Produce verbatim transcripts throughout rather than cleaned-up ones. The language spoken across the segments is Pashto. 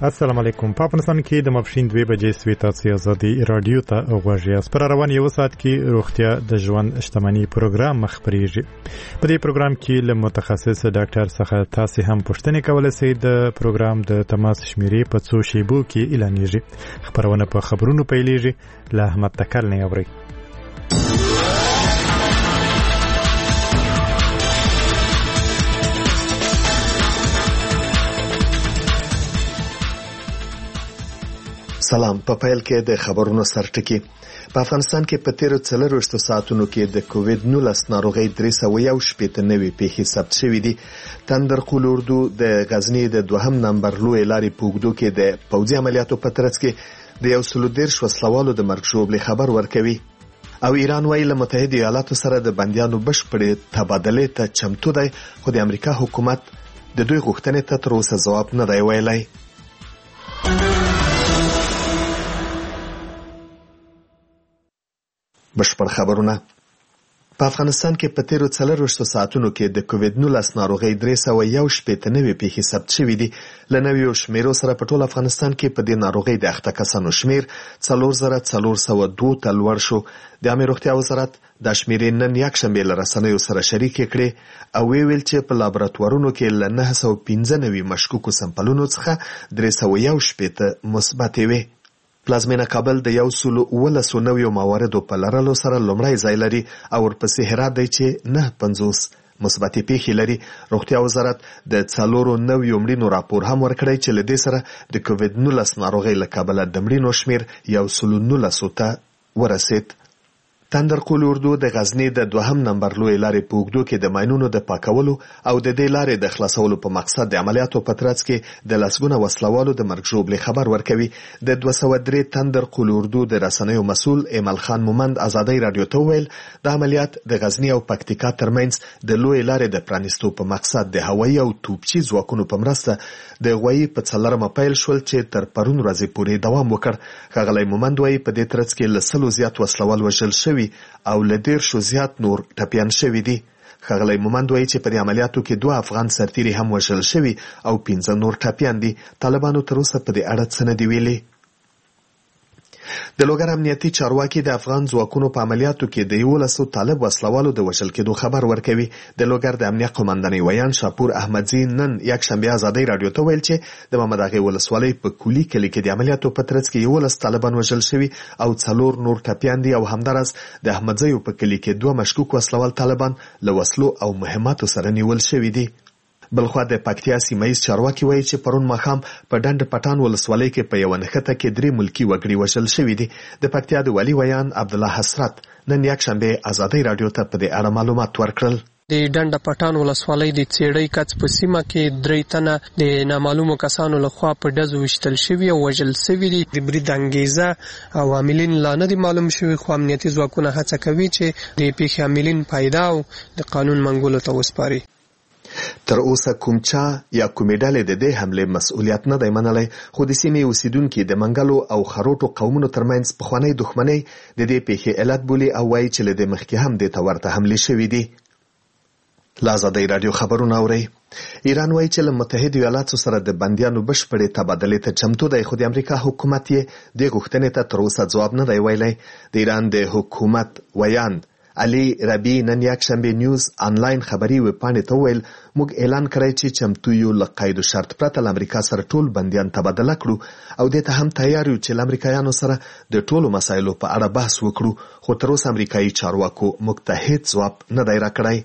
السلام علیکم. په افغانستان کې د ماپښین دوه بجې سوي تاسو ازادي رادیو ته غوږی اس پر روان یو ساعت کې روغتیا د ژوند شتمنۍ پروګرام مخبريږي. په دې پروګرام کې له متخصص ډاکټر څخه تاسو هم پوښتنه کولای شئ. د پروګرام د تماس شمیرې په څو شیبو کې اعلانېږي. خبرونه په خبرونو پیلېږي. له احمد تکل نه اوري. سلام. په پیل کې د خبرونو سرټکی. په افغانستان کې په تیرو څلورویشتو ساعتونو کې د کووډ نولس ناروغۍ درې سوه یو شپېته نوي پیښې ثبت شوې دي. تندرقول اردو د غزنی د دوهم نمبر لوی لارې په اوږدو کې د پوځي عملیاتو په ترڅ کې د یو سلو دېرش وسلوالو د مرګ ژوبلې خبر ورکوي. او ایران وايي له متحده ایالاتو سره د بندیانو بشپړې تبادلې ته چمتو دی، خو د امریکا حکومت د دوی غوښتنې ته تر اوسه ځواب نه دی ویلی. بشپړ خبرونه. په افغانستان کې په تیرو څلورویشتو ساعتونو کې د کووډ نولس ناروغۍ درې سوه یو شپېته نوي پیښې ثبت شوې دي. له نویو شمیرو سره په ټول افغانستان کې په دې ناروغۍ د اخته کسانو شمیر څلور زره څلور سوه دوه ته لوړ شو. د عامه روغتیا وزارت دا شمیرې نن یکشنبه له رسنیو سره شریکې کړې او ویل چې په لابراتوارونو کې له نهه سوه پنځه نوي مشکوکو سمپلونو څخه درې سوه یو شپېته مثبت وي. پلازمینه کابل د یو سلو ولسو نویو مواردو په لرلو سره لومړی ځای لري او ورپسې هرات دی چې نه پنځوس مثبتې پیښې لري. روغتیا وزارت د څلورو نویو مړینو راپور هم ورکړی چې له دې سره د کووډ نولس ناروغۍ له کبله د مړینو شمیر یو سلو نولسو ته ورسید. تندرقول اردو د غزنی د دوهم نمبر لوی لارې په اوږدو کې د ماینونو د پاکولو او د دې لارې د خلاصولو په مقصد د عملیاتو په ترڅ کې د لسګونه وسلوالو د مرګ ژوبلې خبر ورکوي. د دوه سوه درې تندرقول اردو د رسنیو مسؤل ایمل خان مومند ازادي رادیو ته وویل د عملیات د غزنی او پکتیکا ترمنځ د لوی لارې د پرانیستو په مقصد د هوایي او توپچي ځواکونو په مرسته د غوایي په څلرمه پیل شول چې تر پرون ورځې پورې دوام وکړ. ښاغلی مومند وایي په دې ترڅ کې له سلو زیات وسلوال وژل شوي او له دېرشو زیات نور ټپیان شوي دي. ښاغلی مومند وایي چې په دې عملیاتو کې دوه افغان سرتیري هم وژل شوي او پنځه نور ټپیان دي. طالبانو تر اوسه په دې اړه څه نه دي ویلي. د لوګر امنیتي چارواکي د افغان ځواکونو په عملیاتو کې د یولسو طالب وسلوالو د وژل کېدو خبر ورکوي. د لوګر د امنیه قومندانۍ ویان شاپور احمدزي نن یکشنبه ازادي رادیو ته ویل چې د محمد اغې ولسوالۍ په کولی کلي کې د عملیاتو په ترڅ کې یولس طالبان وژل شوي او څلور نور ټپیان دي او همداراز د احمدزیو په کلي کې دوه مشکوک وسلوال طالبان له وسلو او مهماتو سره نیول شوي دي. بلخوا د پکتیا سیمایي چارواکي وایي چې پرون ماښام په ډنډ پټان ولسوالۍ کې په یوه نښته کې درې ملکي وګړي وژل شوي دي. د پکتیا د والي ویان عبدالله حسرت نن یکشنبه ازادي رادیو ته په دې اړه معلومات ورکړل. د ډنډ پټان ولسوالۍ د څېړۍ کڅ په سیمه کې درې تنه د نامعلومو کسانو لخوا په ډزو ویشتل شوي او وژل شوي دي. د برید انګیزه او عاملین لا نه دي معلوم شوي، خو امنیتي ځواکونه هڅه کوي چې د پیښې عاملین پیدا او د قانون منګولو ته وسپاري. تر اوسه کوم چا یا کومې ډلې د دې حملې مسؤلیت نه دی منلی، خو د سیمې اوسیدونکي د منګلو او خروټو قومونو ترمنځ پخوانۍ دښمنۍ د دې پیښې علت بولي او وایي چې له دې مخکې هم دې ته ورته حملې شوي دي. له ازادۍ راډیو خبرونه اورئ. ایران وایي چې له متحده ایالاتو سره د بندیانو بشپړې تبادلې ته چمتو دی، خو د امریکا حکومت یې دې غوښتنې ته تر اوسه ځواب نه دی ویلی. د ایران د حکومت ویان علي ربی نن یکشنبه نیوز آنلاین خبري ویبپاڼې ته وویل موږ اعلان کړی چې چمتو یو له قید و شرط پرته له امریکا سره ټول بندیان تبادله کړو او دې ته هم تیار یو چې له امریکایانو سره د ټولو مسایلو په اړه بحث وکړو، خو تر اوسه امریکایي چارواکو موږ ته هیڅ ځواب نه دی راکړی.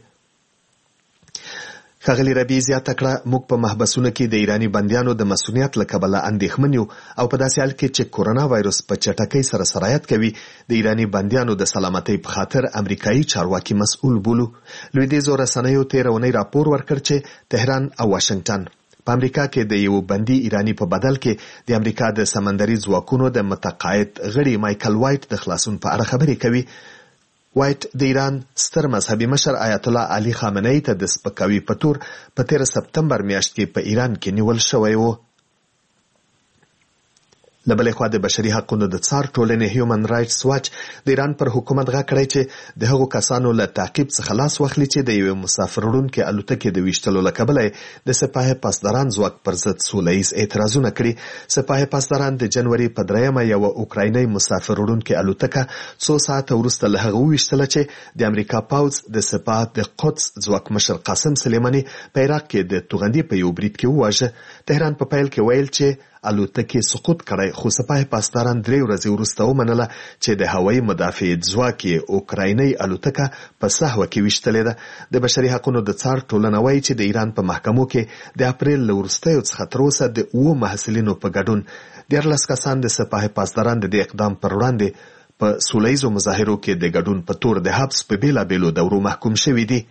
ښاغلي ربی زیاته کړه موږ په محبسونو کې د ایراني بندیانو د مسؤلیت له کبله اندېښمن یو او په داسې حال کې چې کورونا وایرس په چټکۍ سره سرایت کوي د ایراني بندیانو د سلامتۍ په خاطر امریکایي چارواکي مسؤل بولو. لویدیځو رسنیو تېره اونۍ راپور ورکړ چې تهران او واشنګټن په امریکا کې د یو بندي ایرانی په بدل کې د امریکا د سمندري ځواکونو د متقاعد غړي مایکل وایټ د خلاصون په اړه خبرې کوي. وایټ د ایران ستر مذهبي مشر آیت الله علي خامنه‌ای ته د سپکاوي په تور په تېره سپتمبر میاشت کې په ایران کې نیول شوی و. له بلې خوا د بشري حقوقو د څار ټولنې هیومن رایټس واچ د ایران پر حکومت غږ کړی چې د هغو کسانو له تعقیب څخه لاس واخلي چې د یوې مسافر وړونکې الوتکې د ویشتلو له کبله د سپاه پاسداران ځواک پر ضد سوله ییز اعتراضونه کړي. سپاه پاسداران د جنوري په دریمه یوه اوکرایني مسافر وړونکې الوتکه څو ساعته وروسته له هغه وویشتله چې د امریکا پوځ د سپاه د قدس ځواکمشر قاسم سلیماني په عراق کې د توغندي په یو برید کې وواژه. تهران په پیل کې ویل چې الوتکې سقوط کړی، خو سپاه پاسداران درې ورځې وروسته ومنله چې د هوایي مدافعت ځواک یې اوکرایني الوتکه په سهوه کې ویشتلې ده. د بشري حقوقو د څار ټولنه وایي چې د ایران په محکمو کې د اپریل له وروستیو څخه تر اوسه د اوو محصلینو په ګډون دیارلس کسان د سپاه پاسداران د دې اقدام پر وړاندې په سوله ییزو مظاهرو کې د ګډون په تور د حبس په بېلابېلو دورو محکوم شوي دي.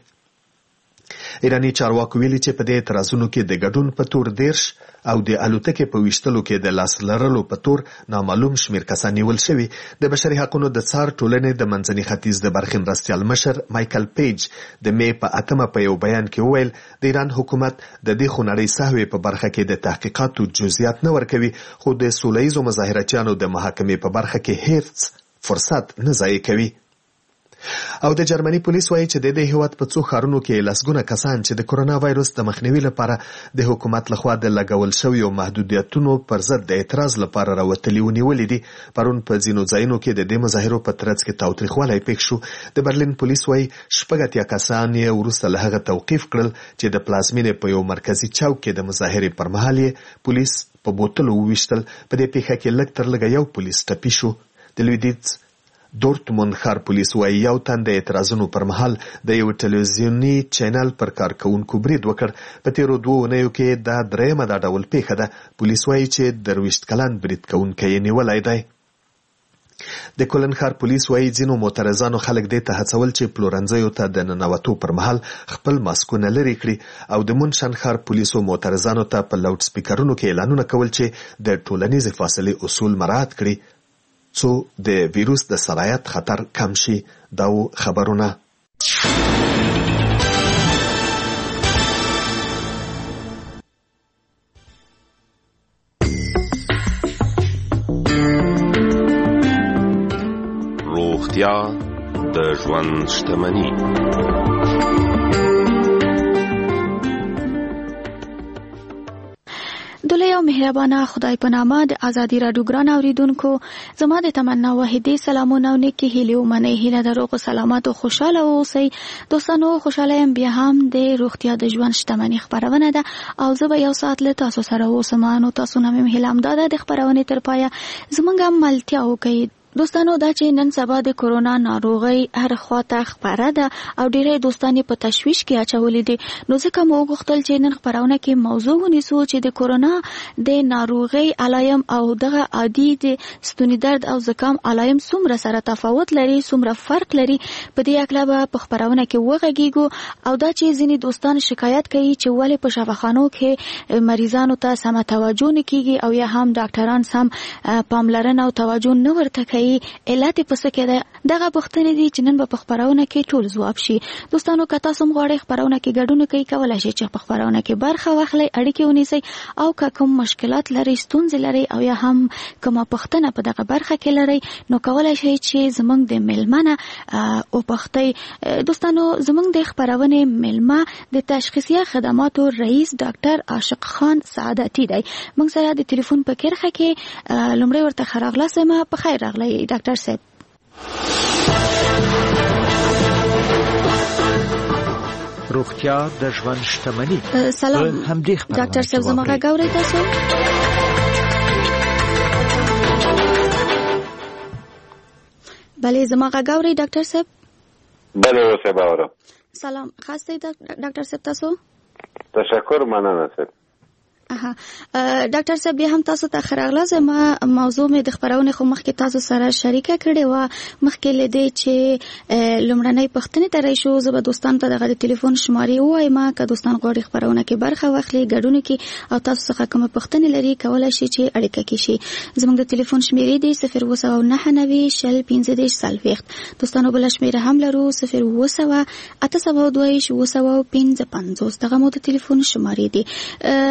ایراني چارواکو ویلي چې په دې اعتراضونو کې د ګډون په تور دیرش او د الوتکې په ویشتلو کې د لاس لرلو په تور نامعلوم شمیر کسان نیول شوي. د بشري حقوقو د څار ټولنې د منځني ختیځ د برخې مرستیال مشر مایکل پیج د مې په اتمه په یو بیان کې وویل د ایران حکومت د دې خونړۍ سهوې په برخه کې د تحقیقاتو جزئیات نه ورکوي، خو د سوله ییزو مظاهرچیانو د محاکمې په برخه کې هیڅ فرصت نه ضایع کوي. او د جرمني پولیس وایي چې د دې هیواد په څو ښارونو کې لسګونه کسان چې د کرونا وایرس د مخنیوي لپاره د حکومت لخوا د لګول شویو محدودیتونو پر ضد د اعتراض لپاره راوتلي ونیولي دي. پرون په ځینو ځایونو کې د دې مظاهرو په ترڅ کې تاوتریخوالی پیښ شو. د برلین پولیس وایي شپږ اتیا کسان یې وروسته له هغه توقیف کړل چې د پلازمینې په یو مرکزي چوک کې د مظاهرې پر مهال یې پولیس په بوتلو وویشتل. په دې پیښه کې لږ تر لږه یو پولیس ټپي شو. د لویدیځ دورتموند ښار پولیس وایي یو تن د اعتراضونو پر مهال د یو ټلویزیوني چینل پر کارکوونکو برید وکړ. په تیرو دوو اونیو کې دا درېیمه دا ډول پیښه ده. پولیس وایي چې درویشت کلن برید کوونکی یې نیولی دی. د کولن ښار پولیس وایي ځینو معترضانو خلک دې ته هڅول چې پلورنځیو ته د ننوتو پر مهال خپل ماسکونه لرې کړي. او د مونشن ښار پولیسو معترضانو ته په لاوډ سپیکرونو کې اعلانونه کول چې د ټولنیزې فاصلې اصول مراعات کړي څو د ویروس د سرایت خطر کم شي. دا خبرونه روغتیا د ژوند شتمني. دلته یو مهربانه خدای په نامه د ازادي راډیو ګران اوریدونکو، زما د تمنا وحیدې سلامونه او نیکی هیلې ومنئ. هیله د روغ سلامت او خوشاله اوسئ. دوستانو خوشاله یم، بیا هم د روغتیا د ژوند شتمني خبرونه ده او زه به یو ساعت له تاسو سره اوسم. نو تاسو نه مې هیله همدا ده د خبرونې تر پایه زموږ ملتیا وکړئ. دوستانو دا چې نن سبا د کرونا ناروغي هر خواته خبره ده او ډیری دوستان په تشویش کې اچولې دي. نو ځکه مو غوښتل چې نن خبرونه کې موضوع ونیسو چې د کرونا د ناروغي علایم او دغه عادي د ستوني درد او زکام علایم څومره سره تفاوت لري، څومره فرق لري. په دې اړه به په خبرونه کې وغږیږو. او دا چې ځینې دوستان شکایت کوي چې ولې په شفاخانو کې مریضانو ته سم توجه نه کیږي او یا هم ډاکټران سم پاملرنه او توجه نه ورته کوي. علت پس کې ده دغه پوښتنې دي چې نن په خبرونه کې ټول ځواب شي. دوستانو که تاسو هم غواړئ خبرونه کې ګډون کوي، کولای شئ چې په خبرونه کې برخه واخلئ، اړیکې ونیسئ او که کوم مشکلات لري، ستونزې لري او یا هم کومه پوښتنه په دغه برخه کې لري، نو کولای شئ چې زموږ د میلمنه او پوښتئ. دوستانو زموږ د خبرونه میلمه د تشخیصیه خدماتو رئیس ډاکټر عاشق خان سعادتي دی. موږ سره د ټلیفون په کرخه کې لومړی ورته ښه راغلاست. په خیر راغلی ډاکټر صاحب. روغتیا د ژوند شتمني. سلام ډاکټر صاحب، زما غږ اورئ تاسو؟ بله زما غږ اورئ ډاکټر صاحب؟ بله اوس به اورم. سلام، خاص دی ډاکټر صاحب تاسو؟ تشکر، مننه صاحب. اها ډاکټر صاحب بیا هم تاسو ته خراغلاز. ما موضوع مې د خبرونه خو مخکې تاسو سره شریکه کړې و. مخکې لیدې چې لومړنۍ پوښتنې ته راشو. زه به دوستان ته دغه د ټلیفون شمارې ووایم که دوستان غواړي خبرونه کې برخه واخلي، ګډون کې او تاسو څخه کومه پوښتنې لري کولای شي چې اړیکه کې شي. زموږ د ټلیفون شمیرې دی صفر اووه سوه نهه نوي شل پنځه دېرش څلوېښت. دوستانو بله شمیره هم لرو صفر اووه سوه اته سوه دوه ویشت اووه سوه پنځه پنځوس. دغه مو د ټلیفون شمارې دي. ډاکټر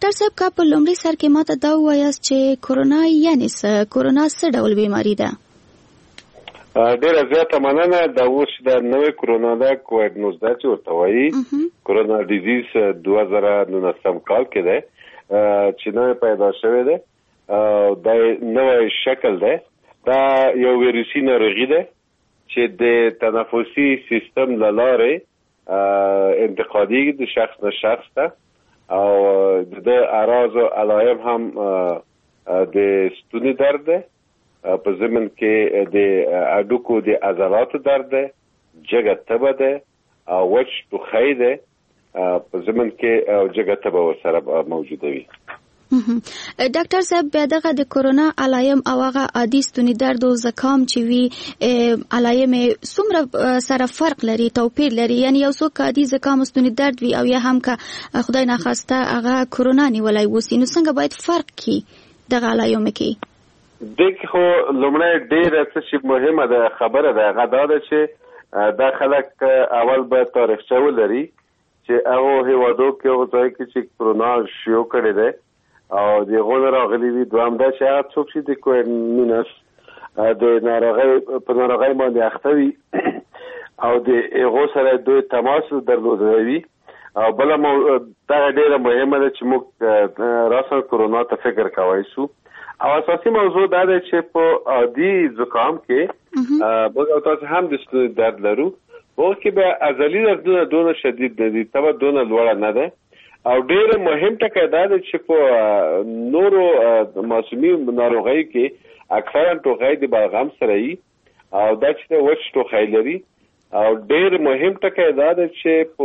ډاکټر صاحب کا په لومړي سر کې ماته دا وایاست چې کورونا یعنی څه کورونا څه ډول بیماری ده؟ ډیره زیاته مننه. دا اوس د نوې کورونا ده کووډ نولس چې ورته وایي کورونا ډیزیز دوه زره نولسم کال کې ده چې نوې پیدا شوې ده. دا نوې شکل ده. دا یو ویروسي ناروغي ده چې د تنفسي سیستم له لارې انتقالېږي د شخص نه شخص ته او د اعراض او علایم هم د ستوني درد ده، په ضمن کې د اډوکو د عضلاتو درد ده، جګه تبه ده او وچ ټوخی ده، په ضمن کې جګه تبه ورسره موجوده وي. ډاکټر صاحب بیا دغه د کورونا علایم او هغه عادي ستوني درد او زکام چې وي علایم څومره سره فرق لري، توپیر لري؟ یعنی یو څوک عادي زکام او ستوني درد وي او یا هم که خدای ناخواسته هغه کورونا نیولای وسی، نو څنګه باید فرق کی دغه علایم کې؟ دغه خو لومړی ډیره څه مهمه ده خبره ده، هغه دا ده چې دا خلک اول به تاریخچه ولري چې هغه هیوادو کې هغه ځای کې چې کورونا شیوع کړی دی او د غون راغلي وي. دوام دا چې هغه څوک چې د کووډ نولس د ناروغۍ په ناروغۍ باندې اخته وي او د هغو سره دوی تماس درلودلی وي. او بله دغه ډیره مهمه ده چې موږ راساً کورونا ته فکر کولی شو. او اساسي موضوع دا ده چې په عادي زکام کې موږ او تاسو هم د ستوني درد لرو، هغه کې به عضلي دردونه دونه شدید نه دي، تبه دونه لوړه نه ده. او ډېر مهم ټکی دا ده چې په نورو موسمي ناروغیو کې اکثرا ټوخی د بلغم سره وي او دا چې وچ ټوخی لري. او ډېر مهم ټکی دا ده چې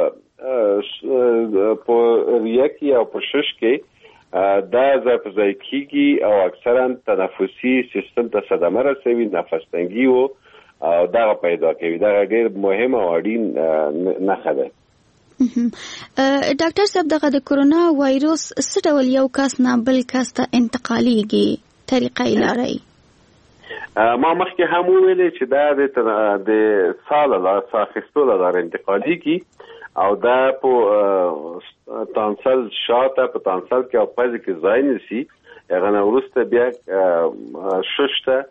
په په ریه کې او په شش کې دا ځای په ځای کېږي او اکثرا تنفسي سیستم ته صدمه رسوي، نفس تنګي او دغه پیدا کوي. دغه ډېر مهم او اړین نښه ده. ډاکټر صاحب دغه د کورونا وایروس څه ډول یو کس نه بل کس ته انتقالېږي، طریقه یې لري؟ ما مخکې هم وویلې چې دا د ساه له لارې ساه اخیستو له لارې انتقالېږي او دا په تانسل شاته په تانسل کې او پزې کې ځای نیسي. هغه نه وروسته بیا شش ته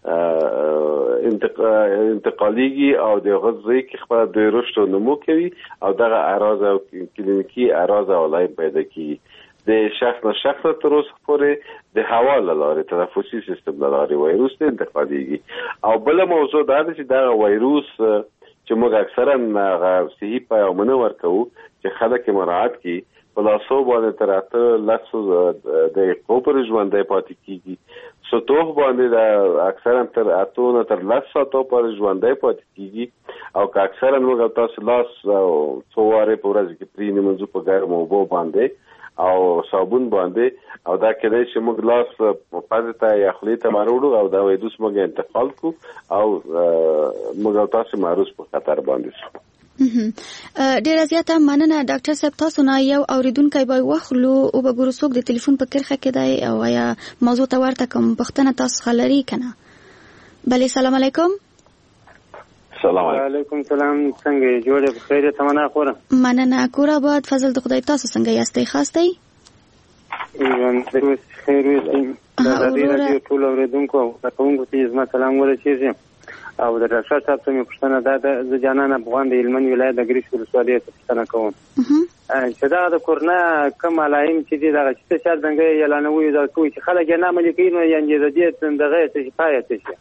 انتقالېږي او د هغه ځای کې خپله دوی رشد او نمو کوي او دغه اعراض او کلینیکي اعراض او علایم پیدا کیږي. د شخص نه شخص تر اوسه پورې د هوا له لارې تنفسي سیستم له لارې وایروس ته انتقالېږي. او بله موضوع دا ده چې دغه وایروس چې موږ اکثرا صحي پیغامونه ورکوو چې خلک مراعات کړي، په لاسو باندې تر اته لسو دقیقو پورې ژوندی پاتې کېږي، سطوح باندې د اکثرا تر اتو نه تر لس ساعتو پورې ژوندی پاتې کېږي. او که اکثرا موږ تاسو لاس څو وارې په ورځ کې پرېنمنځو په ګرمو اوبو باندې او صابون باندې، او دا کېدای چې موږ لاس پزې ته یا خولې ته وروړو او دا وایروس موږ انتقال کړو او موږ او تاسو معرض په خطر باندې شو. ډیره زیاته مننه ډاکټر صاحب. تاسو نه یو اوریدونکی به واخلو او به ګورو څوک د ټلیفون په کرخه کې دی او یا موضوع ته ورته کوم پوښتنه تاسو خلري کنه. بله سلام علیکم. سلام علیکم. سلام، څنګه جوړه بخیر تمنا خورم. مننه کور آباد، فضل د خدای. تاسو څنګه یاستئ؟ خاصتئ؟ ایوان دروس خیر وي. دا د دې ټول اوریدونکو او تاسو ته زما سلام ورسیږي. او د ډاکټر صاحب ته مې پوښتنه دا ده، زه جانان افغان د هلمند ولایت د ګریش ولسوالۍ څخه پوښتنه کوم چې دا د کورونا کوم علایم چې دي دغه چې شاید څنګه اعلانوي دا کوي چې خلک یې نه عملي کوي، نو یعنې د دې دغه څه شفایه څه شي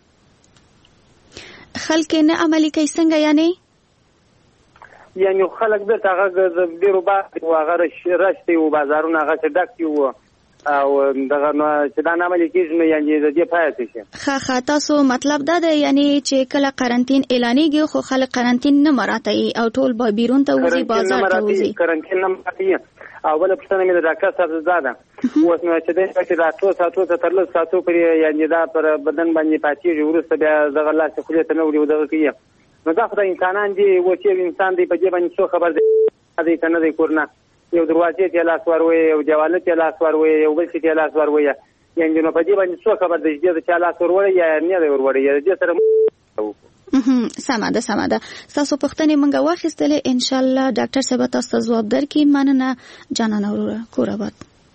خلک نه عملي کوي څنګه؟ یعنی یعنی خلک بیرته هغه ډېرو بعد هغه رشتې و بازارونه هغه چې ډک وو او دغه چې دا نه عملي کېږي، نو یعنې د دې پایله څه شي؟ ښه ښه تاسو مطلب دا دی یعنی چې کله قرنطین اعلانېږي خو خلک قرنطین نه مراعتوي او ټول به بیرون ته وځي، بازار ته وځي. قرنطین نه مراعتوي. او بله پوښتنه مې د ډاکټر صاحب دا ده، اوس نو چې دی چې د اتو ساعتو څخه تر لسو ساعتو پورې یعنې دا پر بدن باندې پاتېږي، وروسته بیا دغه لاس خولې ته نه وړي او دغه کوي، نو دا خو د انسانان دي، اوس یو انسان دی په دې باندې څو خبر دی که نه دی کورونا؟ یو دروازې ته لاس وروي، یو دیواله ته لاس وروي، یو بل څه ته لاس وروي، یعنې نو په دې باندې څو خبر دی چې د چا لاس وروړی یا نه دی وروړی، یا دې سره سمه ده سمه ده. ستاسو پوښتنې موږ واخیستلې، انشاءالله ډاکټر صاحب تاسو ته ځواب درکړي. مننه جانانه وروره، کور آباد.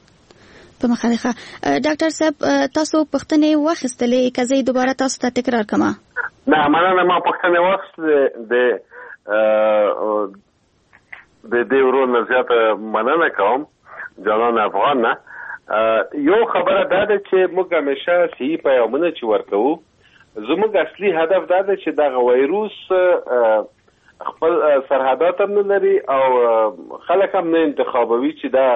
په مخالفه ډاکټر صاحب تاسو پښتنې واخیستلې کزې دوباره تاسو ته تکرار کما نه مننه ما پښتنې واخیستلې د د دې ورونو زیاته مننه کوم جانان افغان نه یو خبره دا ده چې موږ همیشه صحیح پیغامونه چې ورکوو زموږ اصلي هدف دا ده چې دغه وایروس خپل سرحدات هم نه لري او خلک هم نه انتخابوي چې دا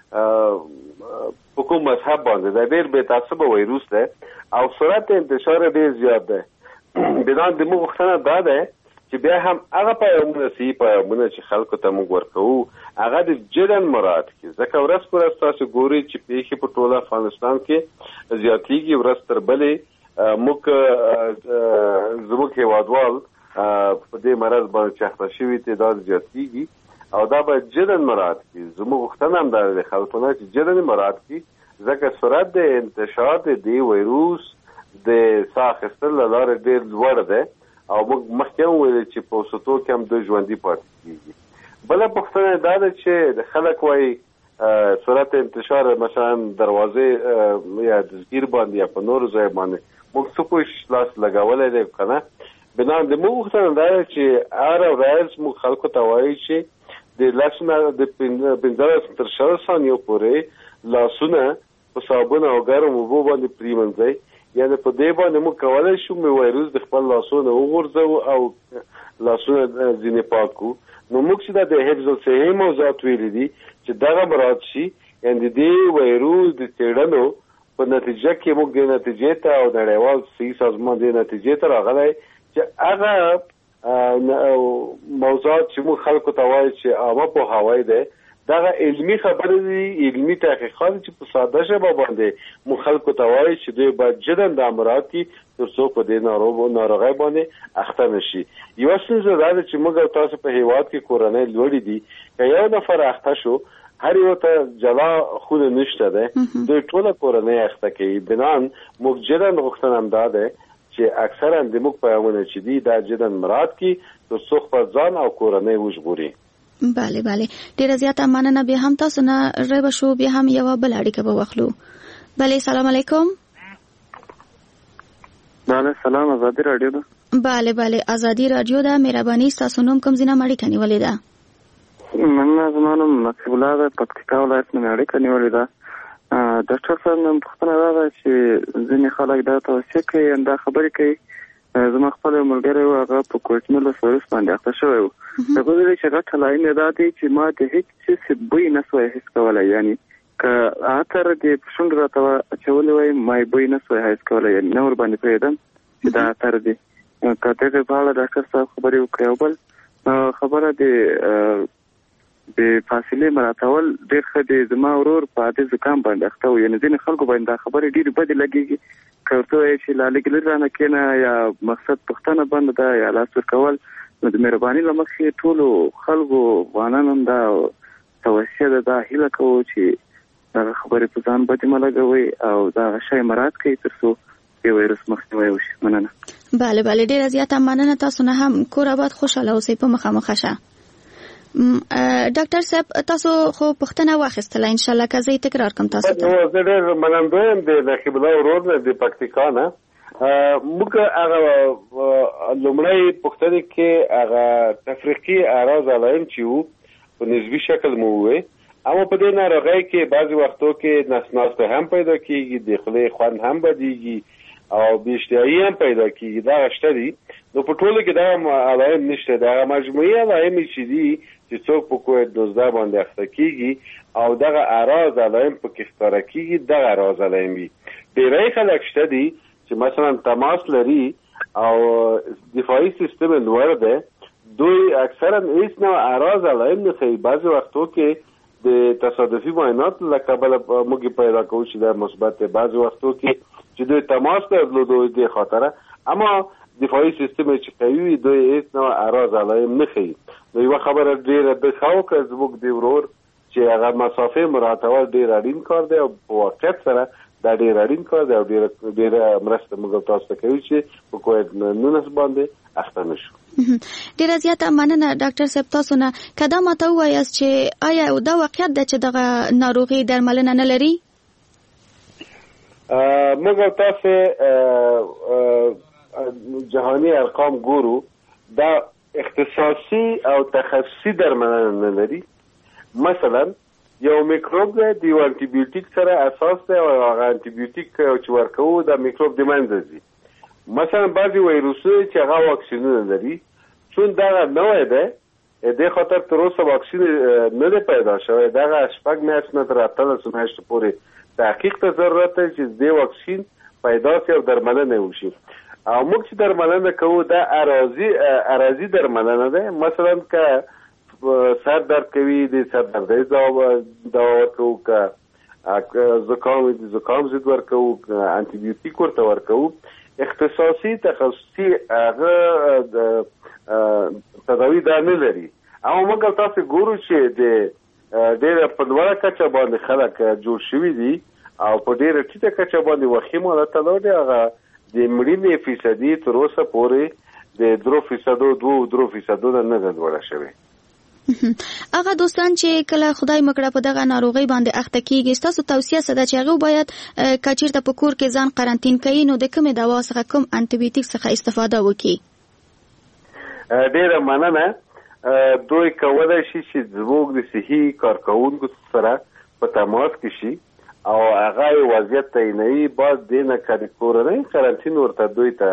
په کوم مذهب باندې دا ډېر بې تعصبه وایروس دی او سرعت انتشار ډېر زیات دی بنا د موږ غوښتنه دا ده چې بیا هم هغه پیغامونه صحیح پیغامونه چې خلکو ته موږ ورکوو هغه د جدن مراد کړي ځکه ورځ په ورځ تاسو ګورئ چې پیښې په ټول افغانستان کې زیاتېږي ورځ تر بلې موږ زموږ هېوادوال په دې مرض باندې چې اخته شوي تعداد زیاتېږي او دا به جدن مراد کړي زموږ غوښتنه هم دا ده د خلکو نه چې جدن مراد کړي ځکه سرعت د انتشار د دې وایروس د ساه اخیستل له لارې ډېر لوړ دی او موږ مخکې هم ویلې چې په اوسېدو کې هم دوی ژوندي پاتې کېږي بله پوښتنه دا ده چې خلک وایي سرعت انتشار مثلا دروازې یا د زګیر باندې یا په نورو ځای باندې موږ څه کوش لاس لګولی دی که نه بنا د موږ پوښتنه دا ده چې هره ورځ موږ خلکو ته وایي چې د لاسونه د پنځلس تر شل ثانیو پورې لاسونه په صابون او ګرم اوبو باندې پرېمنځئ یعنې په دې باندې موږ کولی شو وایروس د خپل لاسونه وغورځوو او لاسونه ځینې پاک کړو نو موږ چې دا د حفظ الصحې موضوعات ویلي دي چې دغه مراد شي یعنې د دې وایروس د څېړنو په نتیجه کې موږ دې نتیجې ته او نړیوال صحي سازمان دې نتیجې ته راغلی چې هغه موضوعات چې موږ خلکو ته وایي چې عامه پوهاوی دی دغه علمي خبرې دي علمي تحقیقات چې په ساده ژبه باندې موږ خلکو ته وایي چې دوی باید جدن دا مراد کړي تر څو په دې ناروغۍ باندې اخته نه شي یوه ستونزه دا ده چې موږ او تاسو په هېواد کې کورنۍ لوړې دي که یو نفر اخته شو هر یو ته جلا خونه نشته ده دوی ټوله کورنۍ اخته کوي بنان موږ جدن غوښتنه هم دا ده چې اکثرا د موږ پیغامونه چې دي دا جدن مراد کړي تر څو خپل ځان او کورنۍ وژغوري بله بله ډیره زیاته مننه بیا هم تاسو نه ریبه شو بیا هم یوه بل اړیکه به واخلو بله سلام علیکم بله سلام ازادي راډیو ده بله بله ازادي راډیو ده مهرباني ستاسو نوم کوم ځای نه اړیکه نیولې ده مننه زما نوم نقیب الله ده پکتیکا ولایت نه اړیکه نیولې ده ډاکټر صاحب نن پوښتنه دا ده چې ځینې خلک دا توصیه کوي دا خبرې کوي زما خپل ملګری و هغه په کوټنولس وایروس باندې اخته شوی و هغه ویلي چې غټ لاین دا دی چې ما د هېڅ څه بوی نه سوی حس کولی یعنې که عطر د شونډو راته اچولی وای ما یې بوی نه سوی حس کولی یعنې نه ورباندې پوهېدم چې دا عطر دی که دغې په اړه ډاکټر صاحب خبرې وکړي او بل خبره د د فاصلې مراعاتول ډېر ښه دی زما ورور په عادي زکام باندې اخته و یعنې ځینې خلکو باندې دا خبرې ډېرې بدې لګېږي که ورته وایي چې لا لږ لرې رانه کښېنه یا مقصد پوښتنه بنده ده یا لاس ورکول نو د مهرباني له مخې ټولو خلکو افغانان هم دا توصیه ده دا هیله کوو چې دغه خبرې په ځان بدې مه لګوئ او دغه شی مراعات کوئ تر څو دې وایروس مخنیوی وشي مننه بله بله ډېره زیاته مننه تاسو نه هم کور آباد خوشحاله اوسئ په مخامخه شه ډاکټر صاحب تاسو خو پوښتنه واخیستله انشاءالله که زه تکرار کوم تاسو ته زه ډېر منندوی یم د نقیب الله ورور نه د پکتیکا نه موږ هغه لومړی پوښتنې کې هغه تفریقي اعراض علایم چې وو په نسبي شکل مو ووایي اما په دې ناروغۍ کې بعضې وختو کې نسناسته هم پیدا کېږي د خولې خوند هم بدېږي او بېاشتهایي هم پیدا کېږي دغه شته دي نو په ټولو کې دغه علایم نشته د هغه مجموعي علایم چې دي چې څوک په کووډ دوزده باندې اخته کېږي او دغه اعراض علایم پکې ښکاره کېږي دغه اعراض علایم وي ډېری خلک شته دي چې مثلا تماس لري او دفاعي سیستم یې لوړ دی دوی اکثرا هېڅ نوع اعراض علایم نه ښیي بعضې وختو کې د تصادفي معایناتو له کبله موږ پیدا کوو چې دا مثبت دی بعضې وختو کې چې دوی تماس درلودو دې خاطره اما دفاعي سیستم چې قوي وي دوی هېڅ نوع اعراض علایم نه ښیي نو یوه خبره ډېره د ښه وکړه زموږ د ورور چې هغه مسافې مراعاتول ډېر اړین کار دی او په واقعیت سره دا ډېر اړین کار دی او ډېره ډېره مرسته موږ تاسو ته کوي چې په کووډ نولس باندې اخته نه شو ډیره زیاته مننه ډاکټر صاحب تاسو نه کدا ماته وایاست چې آیا دا واقعیت ده چې دغه ناروغي درملنه نه لري موږ تاسو جهاني ارقام ګورو دا اختصاصي او تخصصي درملنه نه لري. مثلا یو میکروب د یو انټي بیوټیک سره اساس دی او هغه انټي بیوټیک چې ورکوو دا میکروب د منځه ځي. مثلا بعضي وایروسونه چې هغه واکسینونه لري چون دا نوې ده د خاطر تر اوسه واکسین نه دی پیدا شوی. دا شپږ میاشتې نه تر اتلس میاشتې پورې تحقیق ته ضرورت دی چې د واکسین پیدا شي او درملنه وشي. او موږ چې درملنه کوو دا ارازي ارازي درملنه ده. مثلا که سر درد کوي د سر درد دوا ورکوو، که زکام د زکام ضد ورکوو، انټي بیوټیک ورته ورکوو. اختصاصي تخصصي هغه تداوی دا نه لري. اما موږ تاسو ګورو چې د ډېر په لوړه کچه باندې خلک جوړ شوي دي او په ډېره ټیټه کچه باندې وخیم حالت لري. هغه د مړینې فیصدي تر اوسه پورې د درو فیصدو دوه درو فیصدو نه ده لوړه شوې. هغه دوستان چې کله خدای مکړه په دغه ناروغي باندې اخته کیږي تاسو توصیه څه ده چې هغه باید کچیرته په کور کې ځان قرنټین کړي نو د کومې دوا څخه کوم انټي بیوټیک څخه استفاده وکړي؟ ډیره مننه. دوی کولای شي چې زموږ د صحي کارکونکو سره په تماس کې شي او هغه وضعیت تعینوي. بعد دینه کړي کورنۍ قرنټین ورته دوی ته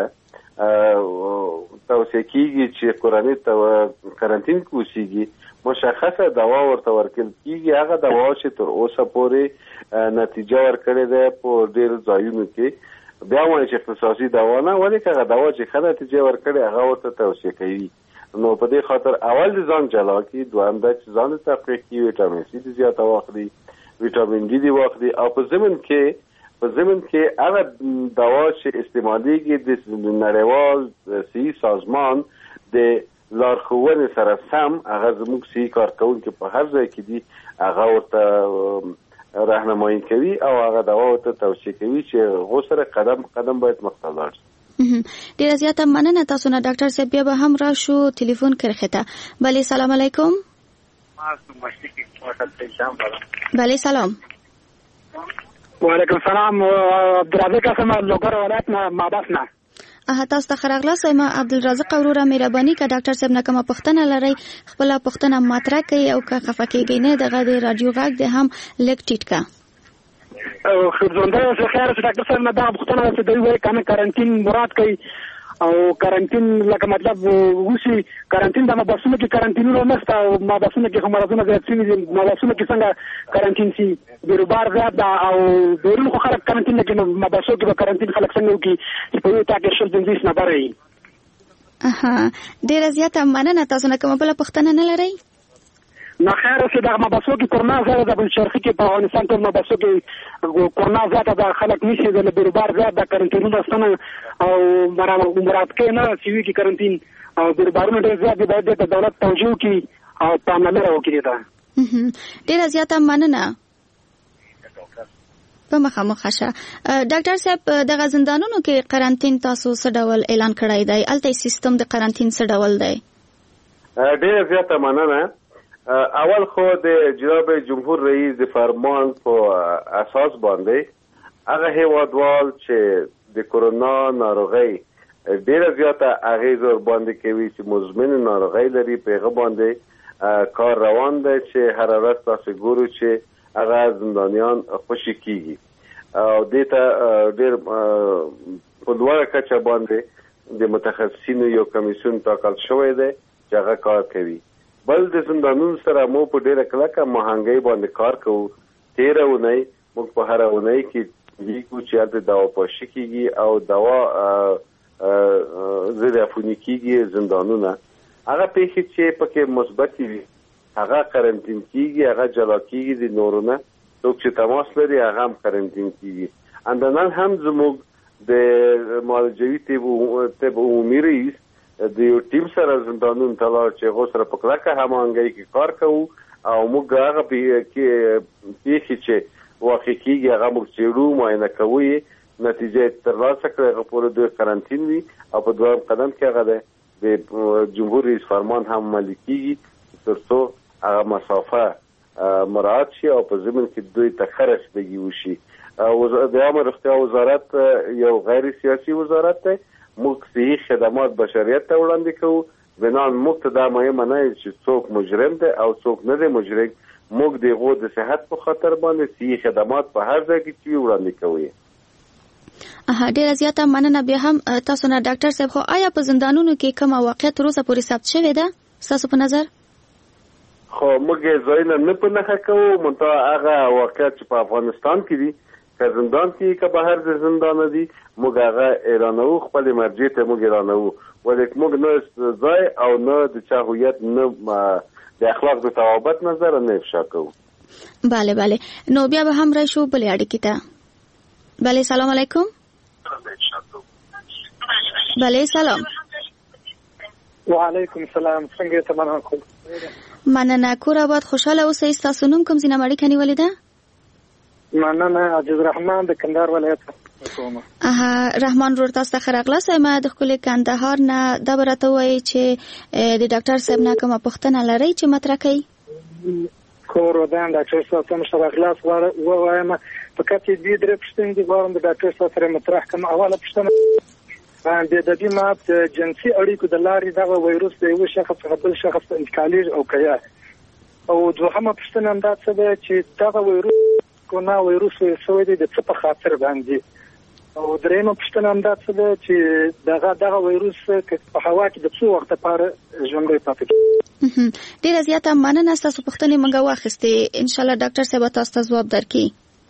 توصیه کیږي چې کورنۍ ته قرنټین کوشيږي. مشخصه دوا ورته ورکول کیږي. هغه دوا چې تر اوسه پورې نتیجه ورکړې ده په ډېر ځایونو کې. بیا وایي چې اختصاصي دوا نه، ولې که هغه دوا چې ښه نتیجه ورکړې هغه ورته توصیه کوي. نو په دې خاطر اول د ځان جلا کړي، دویم دا چې ځان ته تفریح کړي، ویټامین سي دې زیاته واخلي، ویټامین ډي دې واخلي او په ضمن کې په ضمن کې هغه دوا چې استعمالېږي د نړیوال صحي سازمان د لارښوونې سره سم هغه زموږ صحي کارکوونکي په هر ځای کې دي هغه ورته راهنمایي کوي او هغه دوا ورته توصیه کوي چې هغو سره قدم قدم باید مخته لاړ شي. ډیره زیاته مننه تاسو نه ډاکټر صاحب. بیا به هم راشو ټلیفون کرخه ته. بله سلام علیکم. بله سلام. وعلیکم السلام. عبدالرزاق اسم لوګر ولایت نه مابس نه. اه تاسو ته خراغلاس ما عبدالرزاق وروره مهرباني که ډاکټر صاحب نه کومه پوښتنه لرئ خپل پوښتنه مطرح کړئ او که خفه کېږئ نه دغه د رادیو غږ د هم لږ ټیټ کا. او خبرنده څه خیر چې ډاکټر صاحب نه دا پوښتنه چې دوی وایي کنه قرنټین مراد کوي او قرنټین لکه مطلب وشي قرنټین د مبسونو کې قرنټینونه نشته او مبسونو کې همرازونه زیات شوي دي. مبسونو کې څنګه قرنټین شي؟ بیروبار زیات ده او بیرون خو خلک قرنټین نه کوي. مبسو کې به قرنټین خلک څنګه وکړي چې په یو تاکي شل پنځه نه بري. اها ډیره زیاته مننه. تاسو نه کومه بل پوښتنه نه لرئ؟ نه خیر اوسې د مبسو کې کورنا زیاته ده. بلشرخي کې په افغانستان کې مبسو کې کورنا زیاته ده. خلک نشي د بیروبار زیات ده. قرنټینونه ستنه او مراد کې نه سیوي کې قرنټین او بیروبارونه ډېر زیات دي. باید د دولت توجه وکړي او پاملرنه وکړي. دا ډیره زیاته مننه. په مخامخ شه ډاکټر صاحب دغه زندانونو کې قرنټین تاسو څه ډول اعلان کړی دی؟ الته سیستم د قرنټین څه ډول دی؟ ډیره زیاته مننه. اول خو د جناب جمهور رئیس د فرمان په اساس باندې هغه هیوادوال چې د کرونا ناروغي ډیره زیاته اغیز ور باندې کوي چې مزمن ناروغي لري په هغه باندې کار روان دی چې هر ورځ تاسو ګورو چې هغه زندانیان خوشي کیږي او دته ډیر په لوړه کچه باندې د متخصصینو یو کمیسیون ټاکل شوی دی چې هغه کار کوي. بل د زندانونو سره مو په ډیره کلکه مهنګي باندې کار کوو. تیره ونی موږ په هر ونی کې لیکو چې هلته دوا پاشي کیږي او دوا ضد عفوني کیږي. زندانونه هغه پیښې چې پکې مثبت وي هغه قرنټین کیږي، هغه جلا کیږي. د نورونه څوک چې تماس لري هغه هم قرنټین کیږي. اندنان هم زموږ د معالجوي طب عمومي رئیس د یو ټیم سره زندانونو ته لاړ چې هغو سره په کلکه هماهنګۍ کې کار کوو او موږ هغه پیښې چې واقع کیږي هغه موږ څېړو، معاینه کوو، نتیجه ترلاسه کړي. هغه پورې دوی قرنټین وي او په دویم قدم کې هغه د جمهور رئیس فرمان هم عملي کیږي تر څو هغه مسافه مراعات شي او په ضمن کې دوی ته ښه رسیدګي وشي. د عامه روغتیا وزارت یو غیر سیاسي وزارت دی. موږ صحي خدمات بشریت ته وړاندې کوو. بنان موږ ته دا مهمه نه چې څوک مجرم دی او څوک نه دی مجرم. موږ د هغو د صحت په خاطر باندې صحي خدمات په هر ځای کې چې وړاندې کوو. اها ډیره زیاته مننه. بیا هم تاسو نه ډاکټر صاحب، خو آیا په زندانونو کې کوم واقعیت تر اوسه پورې ثبت شوی ده ستاسو په نظر؟ خو موږ ځایونه نه په نښه کوو، منتها هغه واقعیت چې په افغانستان کې دي، که زندان کې که بهر د زندان دي، موږ هغه اعلانوو، خپلې مرجع ته موږ اعلانوو. ولې موږ نه ځای او نه د چا هویت نه د اخلاق د توابت نظر نه افشا کوو. بله بله. نو بیا به هم راشو بلې اړیکې ته. بله، سلام علیکم. بله سلام. وعلیکم السلام. څنګه ته مننه کوم. مننه. کور آباد، خوشاله اوسئ. ستاسو نوم کوم ځای نه اړیکه نیولې ده؟ مننه. عزیز رحمان د کندهار ولایت. اها رحمان ورور، تاسو ته راغلاست. ما د خپل کندهار نه دا برته وایي چې د ډاکټر صاحب نه کومه پوښتنه لرئ چې مطرح کړئ؟ کور ودان ډاکټر صاحب ته مشه راغلاست وایم. فقط دې درې پوښتنې دي غواړم د ډاکټر صاحب سره مطرح کړم. اوله پوښتنه د دې مات جنسي اړیکو د لارې دغه وایروس د یو شخص څخه بل شخص ته انتقالېږي او کیا. او دوهمه پوښتنه هم دا څه ده چې دغه وایروس کورونا وایروس شوی دی د څه په خاطر باندې. او درېمه پوښتنه هم دا څه ده چې دغه دغه وایروس په هوا کې د څو وخت لپاره ژوندی پاتې کېږي. ډېره زیاته مننه. ستاسو پوښتنې موږ واخیستې. انشاءالله ډاکټر صاحب تاسو ته ځواب درکړي.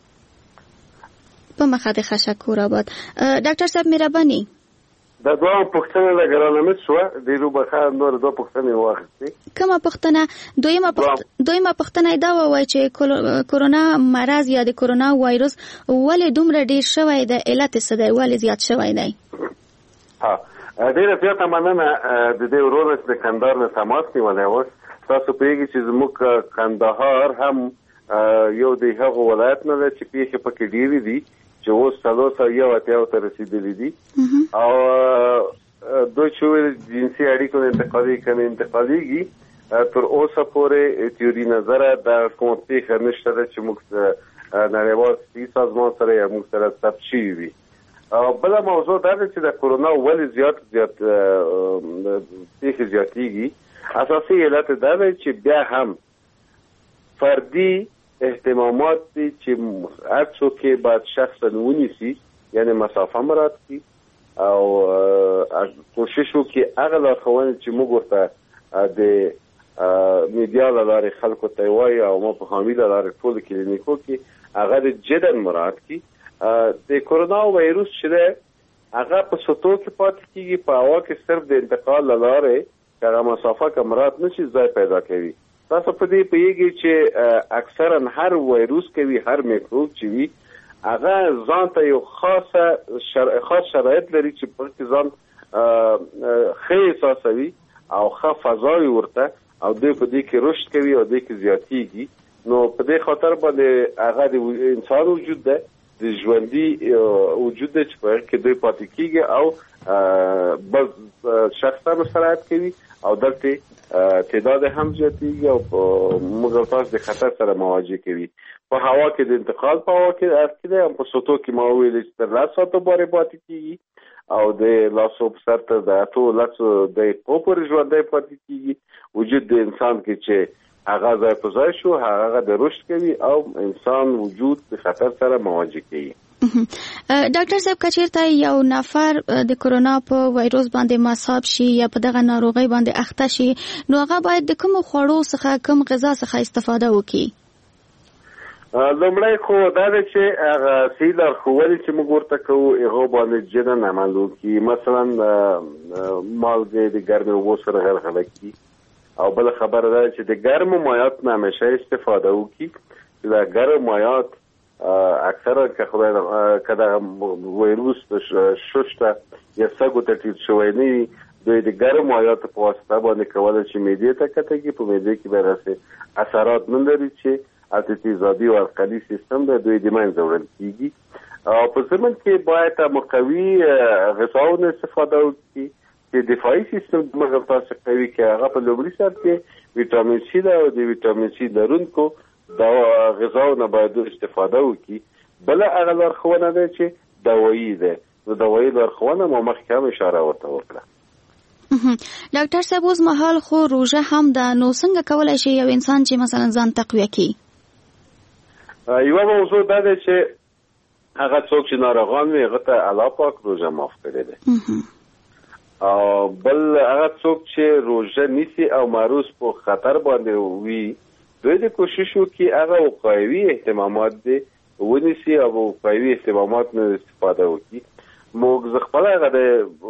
په مخه د خشکور آباد. ډاکټر صاحب مهرباني. دا دوه پوښتنه د ګرانمت شو د روبخه نور دوه پوښتنې واخیستې. کومه پوښتنه؟ دویمه پوښتنه دویمه پوښتنه دا وایي چې کورونا مرض یا د کورونا وایروس ولې دومره ډیر شوی دی؟ علت څه دی؟ ولې زیات شوی دی؟ ها ډیره زیاته مننه. د دې ورور د کندهار نه تماس نیولی و. تاسو پوهیږئ چې زموږ کندهار هم یو د هغو ولایت نه ده چې پیښې پکې ډېرې دي چې اوس څلور سوه یو اتیاو ته رسېدلي دي. او دوی چې ویل جنسي اړیکو نه انتقالي که نه انتقالېږي، تر اوسه پورې تیوري نظره دا کومه پیښه نشته ده چې موږ نړیوال صحي سازمان سره یا موږ سره ثبت شوي وي. بله موضوع دا ده چې د کورونا ولې زیات زیات پیښې زیاتېږي. اساسي علت دا دی چې بیا هم فردي اهتمامات دي چې هر څوک کې باید شخصا ونیسي، یعنی مسافه مراعات کړي او کوشش وکړي هغه لارښوونې چې موږ ورته د میډیا له لارې خلکو ته وایو او ما په حامي له لارې ټولو کلینیکو کې هغه د جداً مراعات کړي. د کورونا وایروس چې دی هغه په سطحو کې پاتې کېږي، په هوا کې صرف د انتقال له لارې که هغه مسافه که مراعات نه شي ځای پیدا کوي. تاسو په دې پوهیږئ چې اکثرا هر وایروس کوي، هر میکروب چې وي هغه ځان ته یو خاصه شر... خاص شرایط لري چې په کې ځان ښه احساسوي او ښه فضاوي ورته او دوی په دې کې رشد کوي او دوی کې زیاتېږي. نو په دې خاطر باندې هغه د انسان وجود ده، د ژوندي وجود ده چې په هغه کې دوی پاتې کېږي او بل شخص هم سرایت کوي او دلته تعداد هم زیاتېږي او موږ تاسو د خطر سره مواجه کوي. په هوا کې د انتقال په هوا کې ارکې ده، په سطحو کې ما وویل چې تر لس ساعتو پورې پاتې کېږي او د لاسو په سر ته د اتو لسو دقیقو پورې ژوندی پاتې کېږي. وجود د انسان کې چې هغه ځای په ځای شو، هغه د رشد کوي او انسان وجود د خطر سره مواجه کوي. ډاکټر صاحب کچیرته یو نفر د کورونا په وایروس باندې مصاب شي یا په دغه ناروغي باندې اخته شي، نو هغه باید د کوم خوړو څخه کوم غذا څخه استفاده وکړي؟ لومړی خو دا ده چې هغه صحي لارښوونې چې موږ ورته کوو هغو باندې جداً عمل وکړي. مثلا مالګې د ګرمې اوبو سره غرغله کړي او بله خبره ده چې د ګرمو مایعات نه همیشه استفاده وکړي. چې دا ګرم مایعات اکثرا که خدای که دغه وایروس شش ته یا سږو ته ټیټ شوی نه وي، دوی د ګرم مایعاتو په واسطه باندې کولی چې معدې ته کته کړي. په معدې کې به داسې اثرات نه لري چې هلته تیزابي او القلي سیستم دی دوی د منځه وړل کېږي. او په ضمن کې باید مقوي غذاونه استفاده وکړي چې دفاعي سیستم زموږ تاسو قوي کړي. هغه په لومړي سر کې ویټامین سی ده او د ویټامین سی لرونکو دا غذاونه باید استفاده وکړي. بل هغه لارښوونه ده چې دوايي ده، نو دوايي لارښوونه مو مخکې هم اشاره ورته وکړه. ډاکټر صاحب اوس مهال خو روژه هم ده، نو څنګه کولی شي یو انسان چې مثلا ځان تقویه کړي؟ یوه موضوع دا ده چې هغه څوک چې ناروغان وي هغه ته الله پاک روژه معاف کړې ده، او بل هغه څوک چې روژه نیسي او معروض په خطر باندې وي دوی د کوشش وکړي هغه وقایوي اهتمامات دي ونیسي او وقایوي اهتمامات نه استفاده وکړي. موږ زه خپله هغه د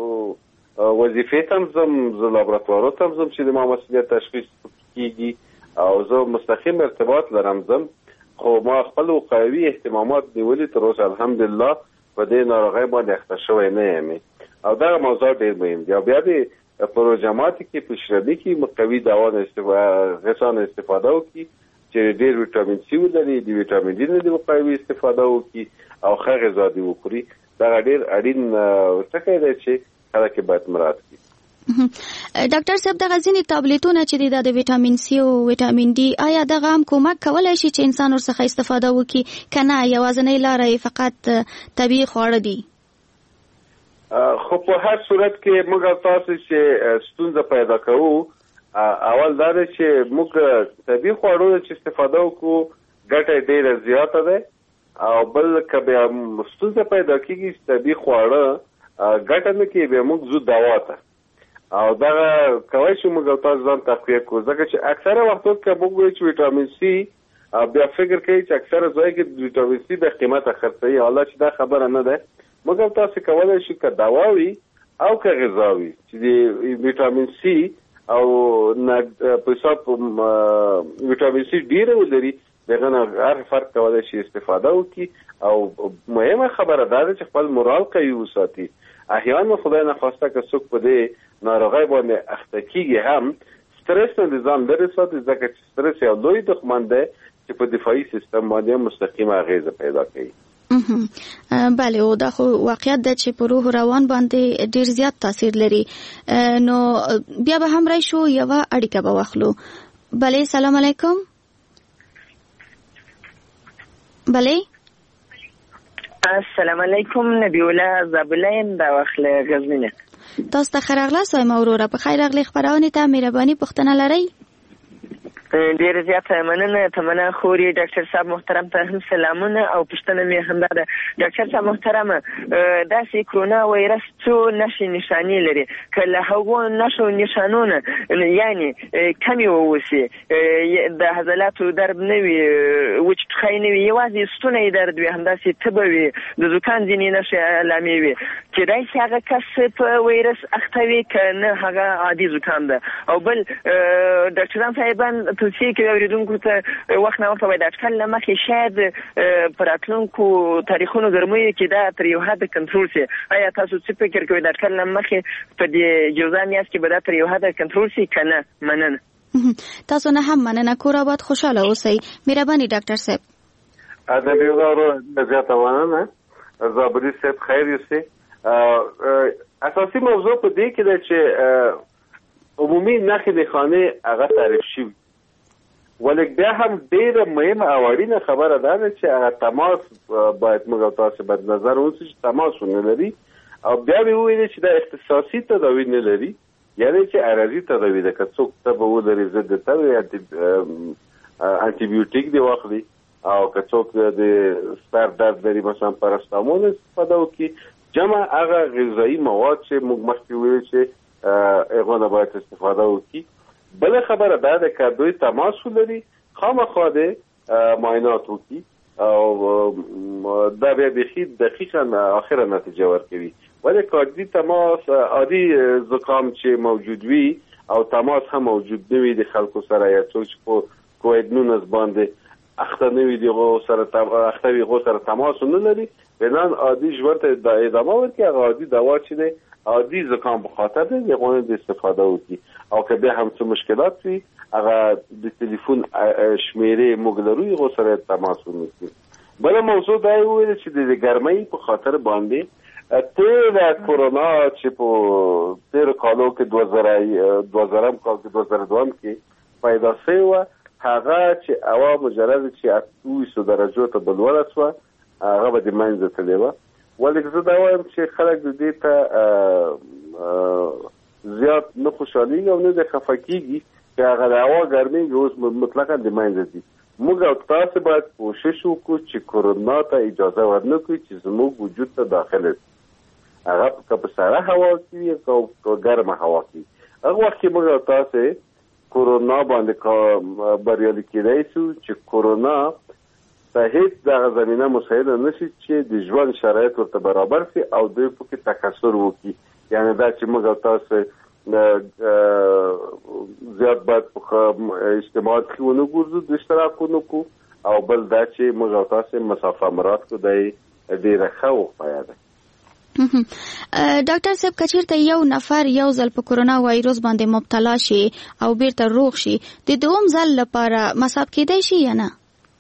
وظیفې ته هم ځم، زه لابراتوارو ته هم ځم چې د ما مسؤلیت تشخیص کېږي او زه مستقیم ارتباط لرم ځم، خو ما خپل وقایوي اهتمامات نیولي تر اوسه الحمدلله په دې ناروغۍ باندې اخته شوی نه یم او دغه موضوع ډېر مهم دی. او بیا د پروژاماتو کې په شربي کې مقوي دوا غذا نه استفاده وکړي چې ډېر ویټامین سی ولري، د ویټامین ډي نه د وقایوي استفاده وکړي او ښه غذا دې وخوري. دغه ډېر اړین ټکی دی چې خلک باید مراعات کړي. ډاکټر صاحب دغه ځینې ټابلیټونه چې دي د ویټامین سی او ویټامین ډي آیا دغه هم کومک کولی شي چې انسان ورڅخه استفاده وکړي که نه یوازینۍ لاره یې فقط طبیعي خواړه دي؟ خو په هر صورت کې موږ تاسو چې ستونزه پیدا کوو اول دا ده چې موږ طبیعي خواړو چې استفاده وکړو ګټه ډېره زیاته ده، او بل که بیا ستونزه پیدا کېږي چې طبیعي خواړه ګټه نه کوي بیا موږ ځو دوا ته او دغه کولی شو موږ تاسو ځان تقویه کړو، ځکه چې اکثره وختو کې موږ وایو چې ویټامین سی بیا فکر کوي چې اکثره ځای کې ویټامین سی د قیمته خرڅوي، حالا چې دا خبره نه ده. موږ تاسو کولی شو که دوا وي او که غذا وي چې د ویټامین سی او په حساب ویټامین سی ډېره ولري دغه نه هر فرد کولی شي استفاده وکړي. او مهمه خبره دا ده چې خپل مورال قوي وساتي. احیانا خدای نخواسته که څوک په دې ناروغۍ باندې اخته کېږي هم سټرس نه د ځان لرې ساتي، ځکه چې سټرس یو لوی دښمن دی چې په دفاعي سیستم باندې مستقیمه اغیزه پیدا کوي. بله او دا خو واقعیت ده چې په روح روان باندې ډیر زیات تاثیر لري. نو بیا به هم راشو یوه اړیکه به واخلو. بله سلام علیکم. بله السلام علیکم، نبی الله زابلین دا واخله غزنینه. تاسو ته ښه راغلاست وایم وروره، په خیر راغلې خپرونې ته مهرباني پوښتنه لرئ؟ ډېر زیاته مننه تمنا خوري. ډاکټر صاحب محترم ته هم سلامونه او پوښتنه مې هم ده. ډاکټر صاحب محترم داسې کرونا وایرس څو نښې نښانې لري، که له هغو نښو نښانونه یعنې کمې واوسي، د عضلاتو درد نه وي، وچ ټوخی نه وي، یوازې ستونی درد وي، همداسې تبه وي، د زکام ځینې نښې علامې وي، کېدای شي هغه کس په وایرس اخته وي که نه هغه عادي زکام ده. او بل ډاکټران صاحبان توصیه کوي اوریدونکو ته وخت نه وخت باید اټکل له مخکې شاید په راتلونکو تاریخونو ګرمیو کې دا تر یو حده کنټرول شي. آیا تاسو څه فکر کوئ د اټکل نه مخکې په دې جوزا میاشت کې به دا تر یو حده کنټرول شي که نه؟ مننه. تاسو نه هم مننه. کور آباد خوشحاله اوسئ. مهرباني ډاکټر صاحب. ادبي ورو زیاته مننه. زابري صاحب خیر یوسئ. اساسي موضوع په دې کې ده چې عمومي نښې نښانې هغه تعریف شوي، ولې بیا هم ډېره مهمه او اړینه خبره دا ده چې هغه تماس باید موږ او تاسو باید نظر ونیسو چې تماس ونه لري. او بیا مې وویلې چې دا اختصاصي تداوي نه لري، یعنې چې عرضي تداوي ده. که څوک تبه ولري ضد تبه انټي بیوټیک دې واخلي، او که څوک د سر درد لري مثلا پاراسټامول استفاده وکړي. جمع هغه غذایي مواد چې موږ مخکې ویل چې هغه نه باید استفاده وکړي. بله خبره دا ده که دوی تماس ولري خامخا د معاینات وکړي او دا بیا بیخي دقیقا آخره نتیجه ورکوي. ولی که عادي تماس عادي زکام چې موجود وي او تماس هم موجود نه وي د خلکو سره، یا څوک چې په کووید نولس باندې اخته نه وي دغه سره اخته وي هغو سره تماس نه لري، بنان عادي ژوند ته ادامه ورکړي. هغه عادي دوا چې دی عادي زکام په خاطر دی هغه نه استفاده وکړي. او که بیا هم څه مشکلات وي هغه د تلیفون شمیرې موږ لرو هغو سره تماس ونیسي. بله موضوع دا یې وویل چې د ګرمۍ په خاطر باندې تیره کرونا چې په تیرو کالو کې دوه زرم کال کې دوه زره دویم کې پیدا شوې وه، هغه چې هوا مجرد چې اته ویشت درجو ته بلوړه شوه، هغه به د منځه تللی وه. ولې زه دا وایم چې خلک د دې ته زیات نه خوشحالېږي او نه د خفه کېږي چې هغه د هوا ګرمېږي اوس مطلقا د منځه ځي. موږ او تاسو باید کوشش وکړو چې کورونا ته اجازه ورنه کړو چې زموږ وجود ته داخله شي. هغه که په سړه هوا کې وي که په ګرمه هوا کې وي. هغه وخت کې موږ او تاسو کورونا باندې بریالي کېدای شو چې کورونا ته هېڅ دغه زمینه مساعده نه شي چې د ژوند شرایط ورته برابر شي او دوی پکې تکثر وکړي. یعنې دا چې موږ او تاسو زیات باید په اجتماعات کې ونه ګرځو، د اشتراک ونه کړو، او بل دا چې موږ او تاسو مسافه مراد کړو دی ډېره ښه وښیه ده. ډاکټر صاحب که چېرته یو نفر یو ځل په کورونا وایروس باندې مبتلا شي او بیرته روغ شي د دوم ځل لپاره مصاب کېدای شي یا نه؟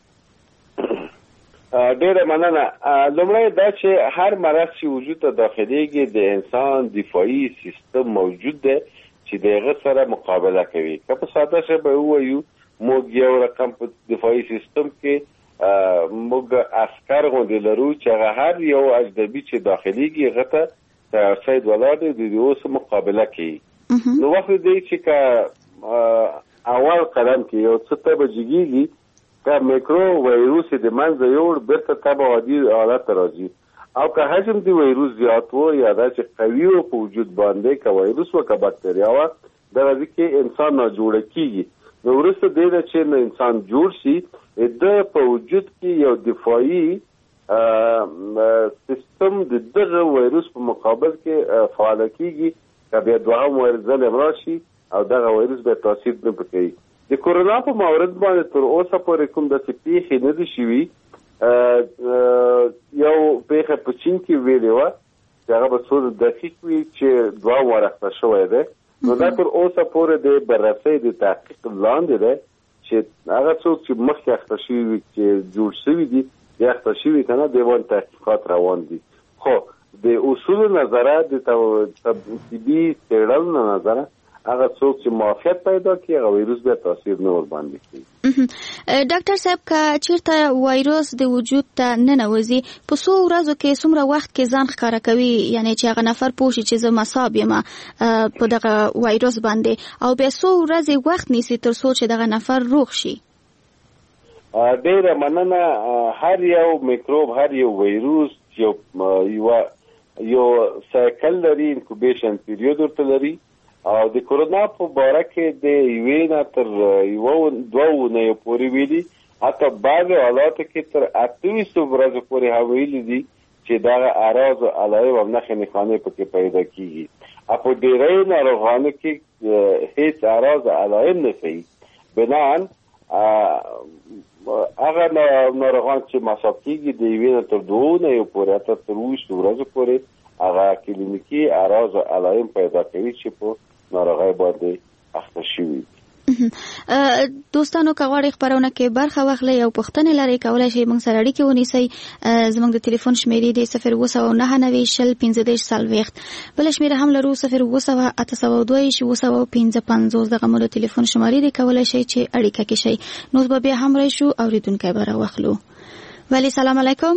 ډېره مننه. لومړی دا چې هر مرض چې وجود ته داخلېږي د انسان دفاعي سیستم موجود دی چې د هغه سره مقابله کوي. که په ساده ژبه ووایو موږ یو رقم په دفاعي سیستم کې موږ عسکر غوندې لرو چې هغه هر یو اجنبي چې داخلېږي هغه ته سید ولاړ دی د دې اوس مقابله کوي. نو وخت دی چې که اول قدم کې یو څه ته به جګېږي که میکرو ویروس د منځه یوړ بیرته تبه عادي حالت ته راځي. او که حجم د ویروس زیات و یا دا چې قوي و په وجود باندې که ویروس و که بکتریا و دا راځي کې انسان ناجوړه کېږي. نو وروسته دی ده چې نو انسان جوړ شي د په وجود کې یو دفاعي سیستم د دغه ویروس په مقابل کې فعاله کېږي که بیا دوهم ځل هم راشي او دغه ویروس بیا تاثیر نه کوي. د کورونا په مورد باندې تر اوسه پورې کوم داسې پیښې نه دي شوي. یو پیښه په چین کې ویلې وه چې هغه به څو دقیق وي چې دوه واره اخته شوی دی. نو دا تر اوسه پورې د بررسۍ د تحقیق لاندې دی چې هغه څوک چې مخکې اخته شوي وي چې جوړ شوي دي یا اخته شوي که نه د باندې تحقیقات روان دي. خو د اصولو نظره د طبي څېړنو نه نظره هغه څوک چې معافیت پیدا کړي هغه ویروس بیا تاثیر نه ورباندې کوي. ډاکټر صاحب که چېرته وایروس د وجود ته ننوځي په څو ورځو کې څومره وخت کې ځان ښکاره کوي، یعنې چې هغه نفر پوه شي چې زه مصاب یم په دغه وایروس باندې، او بیا څو ورځې وخت نیسي تر څو چې دغه نفر روغ شي؟ ډېره مننه. هر یو میکروب هر یو ویروس یو یو سایکل لري، انکوبیشن پیریود ورته لري. او د کورونا په باره کې د یوې نه تر یوه دوه اونیو پورې ویلي، حتی بعضې حالاتو کې تر اته ویشتو ورځو پورې هم ویلي دي چې دغه اعراض او علایب او نښې نښانې پکې پیدا کېږي. او په ډېری ناروغانو کې هېڅ اعراض او علایب نه ښیي. بناً هغه ناروغان چې مصاب کېږي د یوې نه تر دوه اونیو پورې حتی تر اوویشتو ورځو پورې هغه کلینیکي اعراض او علایب پیدا کوي چې په ناروغۍ باندې اخته شوي. دوستانو که غواړئ خپرونه کې برخه واخلئ او پوښتنې لرئ کولی شئ موږ سره اړیکې ونیسئ. زموږ د ټلیفون شمیرې دی صفر اووه سوه نهه نوي شل پنځه دېرش څلوېښت. بله شمیره هم لرو صفر اووه سوه اته سوه دوه ویشت اووه سوه پنځه پنځوس. دغه مو د ټلیفون شمارې دی، کولی شئ چې اړیکه کې شئ. نو به بیا هم راشو اورېدونکی به راواخلو. ولی سلام علیکم.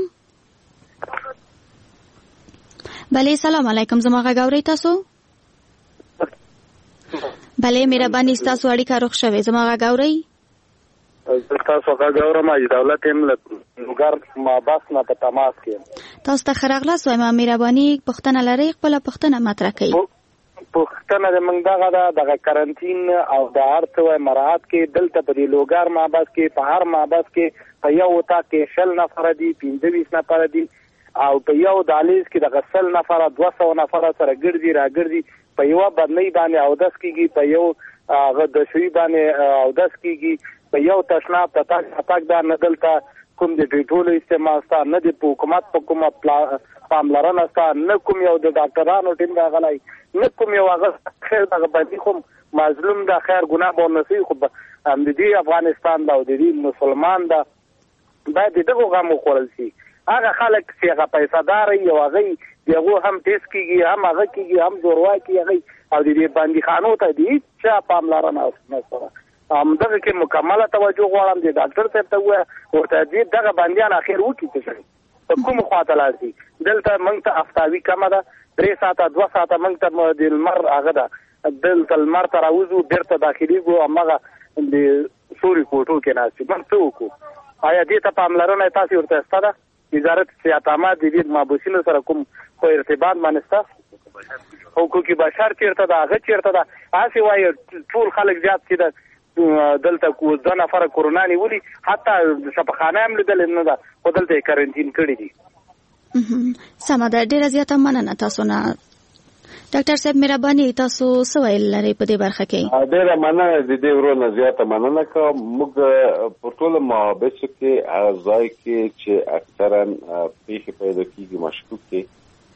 بله سلام علیکم. زما غږ اورئ تاسو؟ بله مهرباني ستاسو اړیکه روغ شوې. زما غږ اورئ؟ زه تاسو غږ اورم. حاجي دولت یم له لوګر مابس نه په تماس کې یم. تاسو ته ښه راغلاست وایم. مهرباني پوښتنه لرئ خپله پوښتنه مطرح کړئ. پوښتنه زموږ دغه ده دغه کرنټین او د هر څه وایي مراعات کې دلته په دې لوګر مابس کې په هر مابس کې په یو اتاق کې شل نفره دي، پنځه ویشت نفره دي، او په یو دهلیز کې دغه سل نفره دوه سوه نفره سره ګرځي راګرځي، په یوه بدنۍ باندې اودس کېږي، په یو هغه دشوي باندې اودس کېږي، په یو تشناب ته تګ تګ دا نه دلته کوم د ډیټولو استعمال شته، نه د حکومت په کومه پاملرنه شته، نه کوم یو د ډاکټرانو ټیم راغلی، نه کوم یو هغه خیر دغه بندي خو مظلوم ده، خیر ګناه به ورنه خو د دې افغانستان ده او د دې مسلمان ده، باید د دغو غم وخوړل شي. هغه خلک چې هغه پیسه دار وي او هغه دغه هم ټیسټ کېږي، هم هغه کېږي، هم زورواکي هغه او د دې بندیخانو ته د هېڅ چا پاملرنه نشته. همدغه کې مکمله توجه غواړم د ډاکټر صاحب ته ووایه ورته دې دغه بندیان اخر وکړي څه شي. په کوم خواته لاړ شي. دلته موږ ته افتاوي کمه ده، درې ساعته دوه ساعته موږ ته د لمر هغه ده، دلته لمر ته راوځو بیرته داخلېږو هماغه د سوري کوټو کې ناست یو. موږ څه وکړو؟ آیا دې ته پاملرنه تاسې ورته شته ده؟ وزارت صحت عامه د دې مابوسینو سره کوم په ارتباط باندې شته؟ حقوق بشر چیرته ده؟ هغه چیرته ده؟ هسې وایي ټول خلک زیات چې ده دلته دوه نفره کرونا نیولي، حتی شفاخانه هم لیدلې نه ده، خو دلته یې کرنټین کړي دي. سمه ده، ډېره زیاته مننه تاسو نه. ډاکټر صاحب مهرباني تاسو څه ویل لرئ په دې برخه کې؟ ډېره مننه، د دې ورونه زیاته مننه کوم. موږ په ټولو محابسو کې هغه ځای کې چې اکثرا پیښې پیدا کېږي مشکوک کې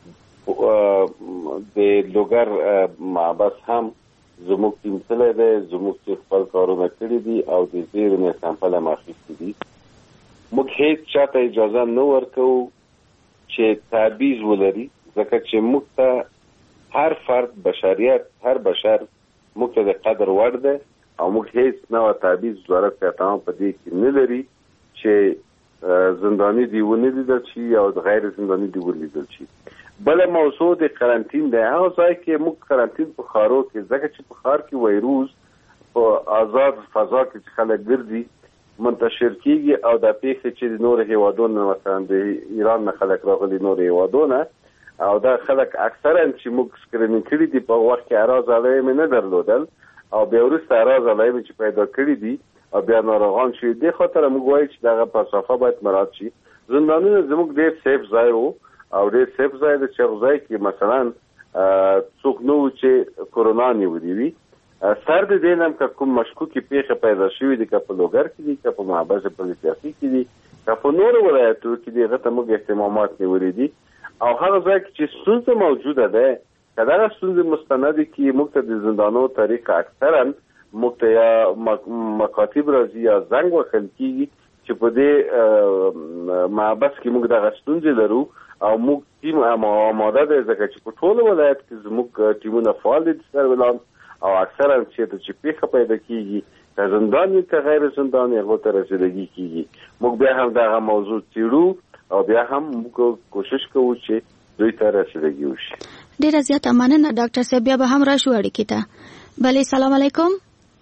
د لوګر محبس هم زموږ ټیم تللی دی، زموږ چې خپل کارونه کړي دي او د زیرو نه سمپل هم اخیستي دي. موږ هېڅ چاته اجازه نه ورکوو چې تعبیز ولري، ځکه چې موږ ته هر فرد بشریت، هر بشر موږ ته د قدر وړ دی او موږ هیڅ نوع تعبیز وزارت احترام په دې کې نه لري چې زنداني دی ونه لیدل شي او غیر زنداني دی ولیدل شي. بله موضوع د قرنطین دی. هغه ځای کې موږ قرنطین په ښارو کې، ځکه چې په ښار کې وایروس په آزاد فضا کې چې خلک ګرځي منتشر کیږي او دا پیښې چې د نورو هیوادونو مثلا د ایران نه خلک راغلي نورو هیوادونو او دا خلک اکثرا چې موږ سکرینینګ کړي دي په وخت کې اراز علایمې نه درلودل او بیا وروسته اراز علایمې چې پیدا کړي دي او بیا ناروغان شوي. دې خاطر موږ وایو چې دغه فلسفه باید مراعات شي. زندانونه زموږ ډېر سیف ځای و او ډېر سیف ځای دی چې هغه ځای کې مثلا څوک نه و چې کرونا نیولي وي. سر د دې نه هم که کوم مشکوکې پیښې پیدا شوي دي، که په لوګر کې دي، که په محبس پولیسیاسي کې دي، که په نورو ولایتو کې دي، هغه ته موږ اهتمامات نیولي دي. او هغه ځای کې چې ستونزه موجوده ده، که دغه ستونزې مستندې کې موږ ته د زندانو طریقه اکثرا موږ ته یا مکاتب راځي یا زنګ وهل کېږي چې په دې محبس کې موږ دغه ستونزې لرو او موږ ټیم آماده دی، ځکه چې په ټولو ولایت کې زموږ ټیمونه فعال دي د سرویلانس او اکثرا چې چې پیښه پیدا کېږي که زندان وي که غیر زندان وي هغو ته رسیدګي کېږي. موږ بیا هم دغه موضوع څېړو او بیا هم موږ کوشش کوو چې دوی ته رسیدګي وشي. ډېره زیاته مننه ډاکټر صاحب، بیا به هم راشو اړیکې ته. بلې سلام علیکم.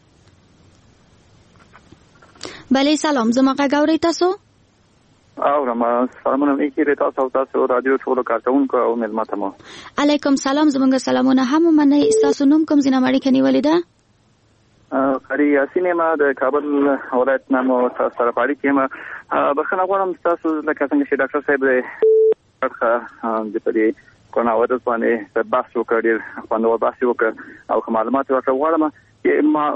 بلې سلام، زما غږ اورئ تاسو؟ اورم. سلامونه نیکې ری تاسو او تاسو رادیو ټولو کارکوونکو او مېلمه ته مو. علیکم سلام، زموږ سلامونه هم ومنئ. ستاسو نوم کوم ځای نه اړیکه نیولې ده؟ قری یاسین ما د کابل ولایت نه مو تاسو سره اړیکې یم. بخښنه غواړم تاسو لکه څنګه چې ډاکټر صاحب د د پدې کرونا وایرس باندې بحث وکړ، ډېر خوندور بحث وکړ او معلومات ورکړل. غواړم چې ما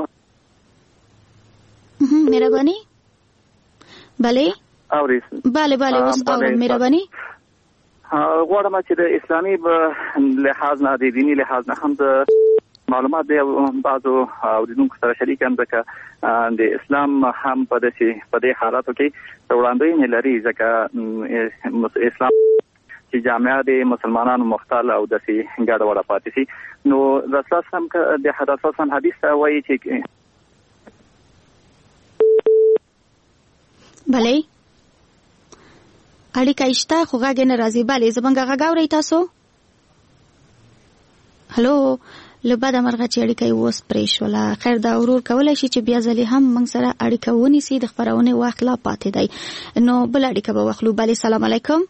مهرباني بله اوري بله بله اوس اورم. مهرباني غواړم چې د اسلامي لحاظ نه، د دیني لحاظ نه هم د معلومات دی بعضو اوریدونکو سره شریک هم، ځکه د اسلام هم په داسې په دې حالاتو کې وړاندوینې لري، ځکه اسلام چې جامعه د مسلمانانو مختل او داسې ګډه وډه پاتې شي. نو رسول هم د حدیث هم حدیث وایي چې بله اړیکه شته خو غږ نه راځي. بله زمونږ غږ اورئ تاسو؟ هلو، له بده مرغه چې اړیکه یې اوس پرې شوله. خیر دا ورور کولی شي چې بیا ځلې هم موږ سره اړیکه ونیسي، د خپرونې وخت لا پاتې دی. نو بل اړیکه به واخلو. بلې سلام علیکم.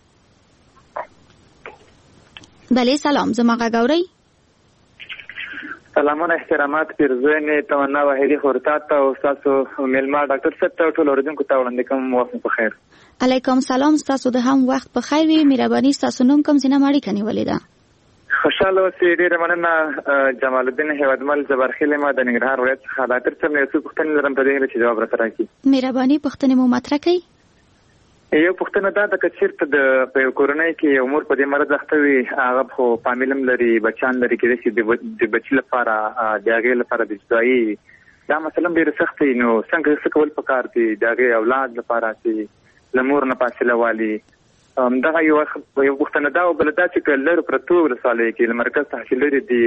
بلې سلام، زما غږ اورئ؟ سلامونه احترامات پیرزوینې تمنا وحیدي خورتات ته او ستاسو میلمه ډاکټر صاحب ته ټول اوریدونکو ته وړاندې کوم وخت په خیر. علیکم سلام، ستاسو د هم وخت په خیر وي. مهرباني ستاسو نوم کوم ځای نه اړیکه نیولې ده؟ خوشاله اوسئ. ډېره مننه. جمال الدین هیوادمل جبارخیل ما د ننګرهار ولایت څخه. ډاکټر صاحب نه څو پوښتنې لرم په دې هیله چې جواب راته راکړي. مهرباني پوښتنې مو مطرح کړئ. یو پوښتنه دا ده که چېرته د په یو کورنۍ کې یو مور په دې مرض اخته وي، هغه خو فامیل هم لري، بچیان لري، کېدای شي د بچي لپاره د هغې لپاره د جدایي دا مثلا ډېره سخته وي، نو څنګه څه کول پکار دي د هغې اولاد لپاره چې له مور نه فاصله والي؟ دغه یو یو پوښتنه دا او بله دا چې که لرې پرتو ولسوالیو کې له مرکز څخه چې لرې دي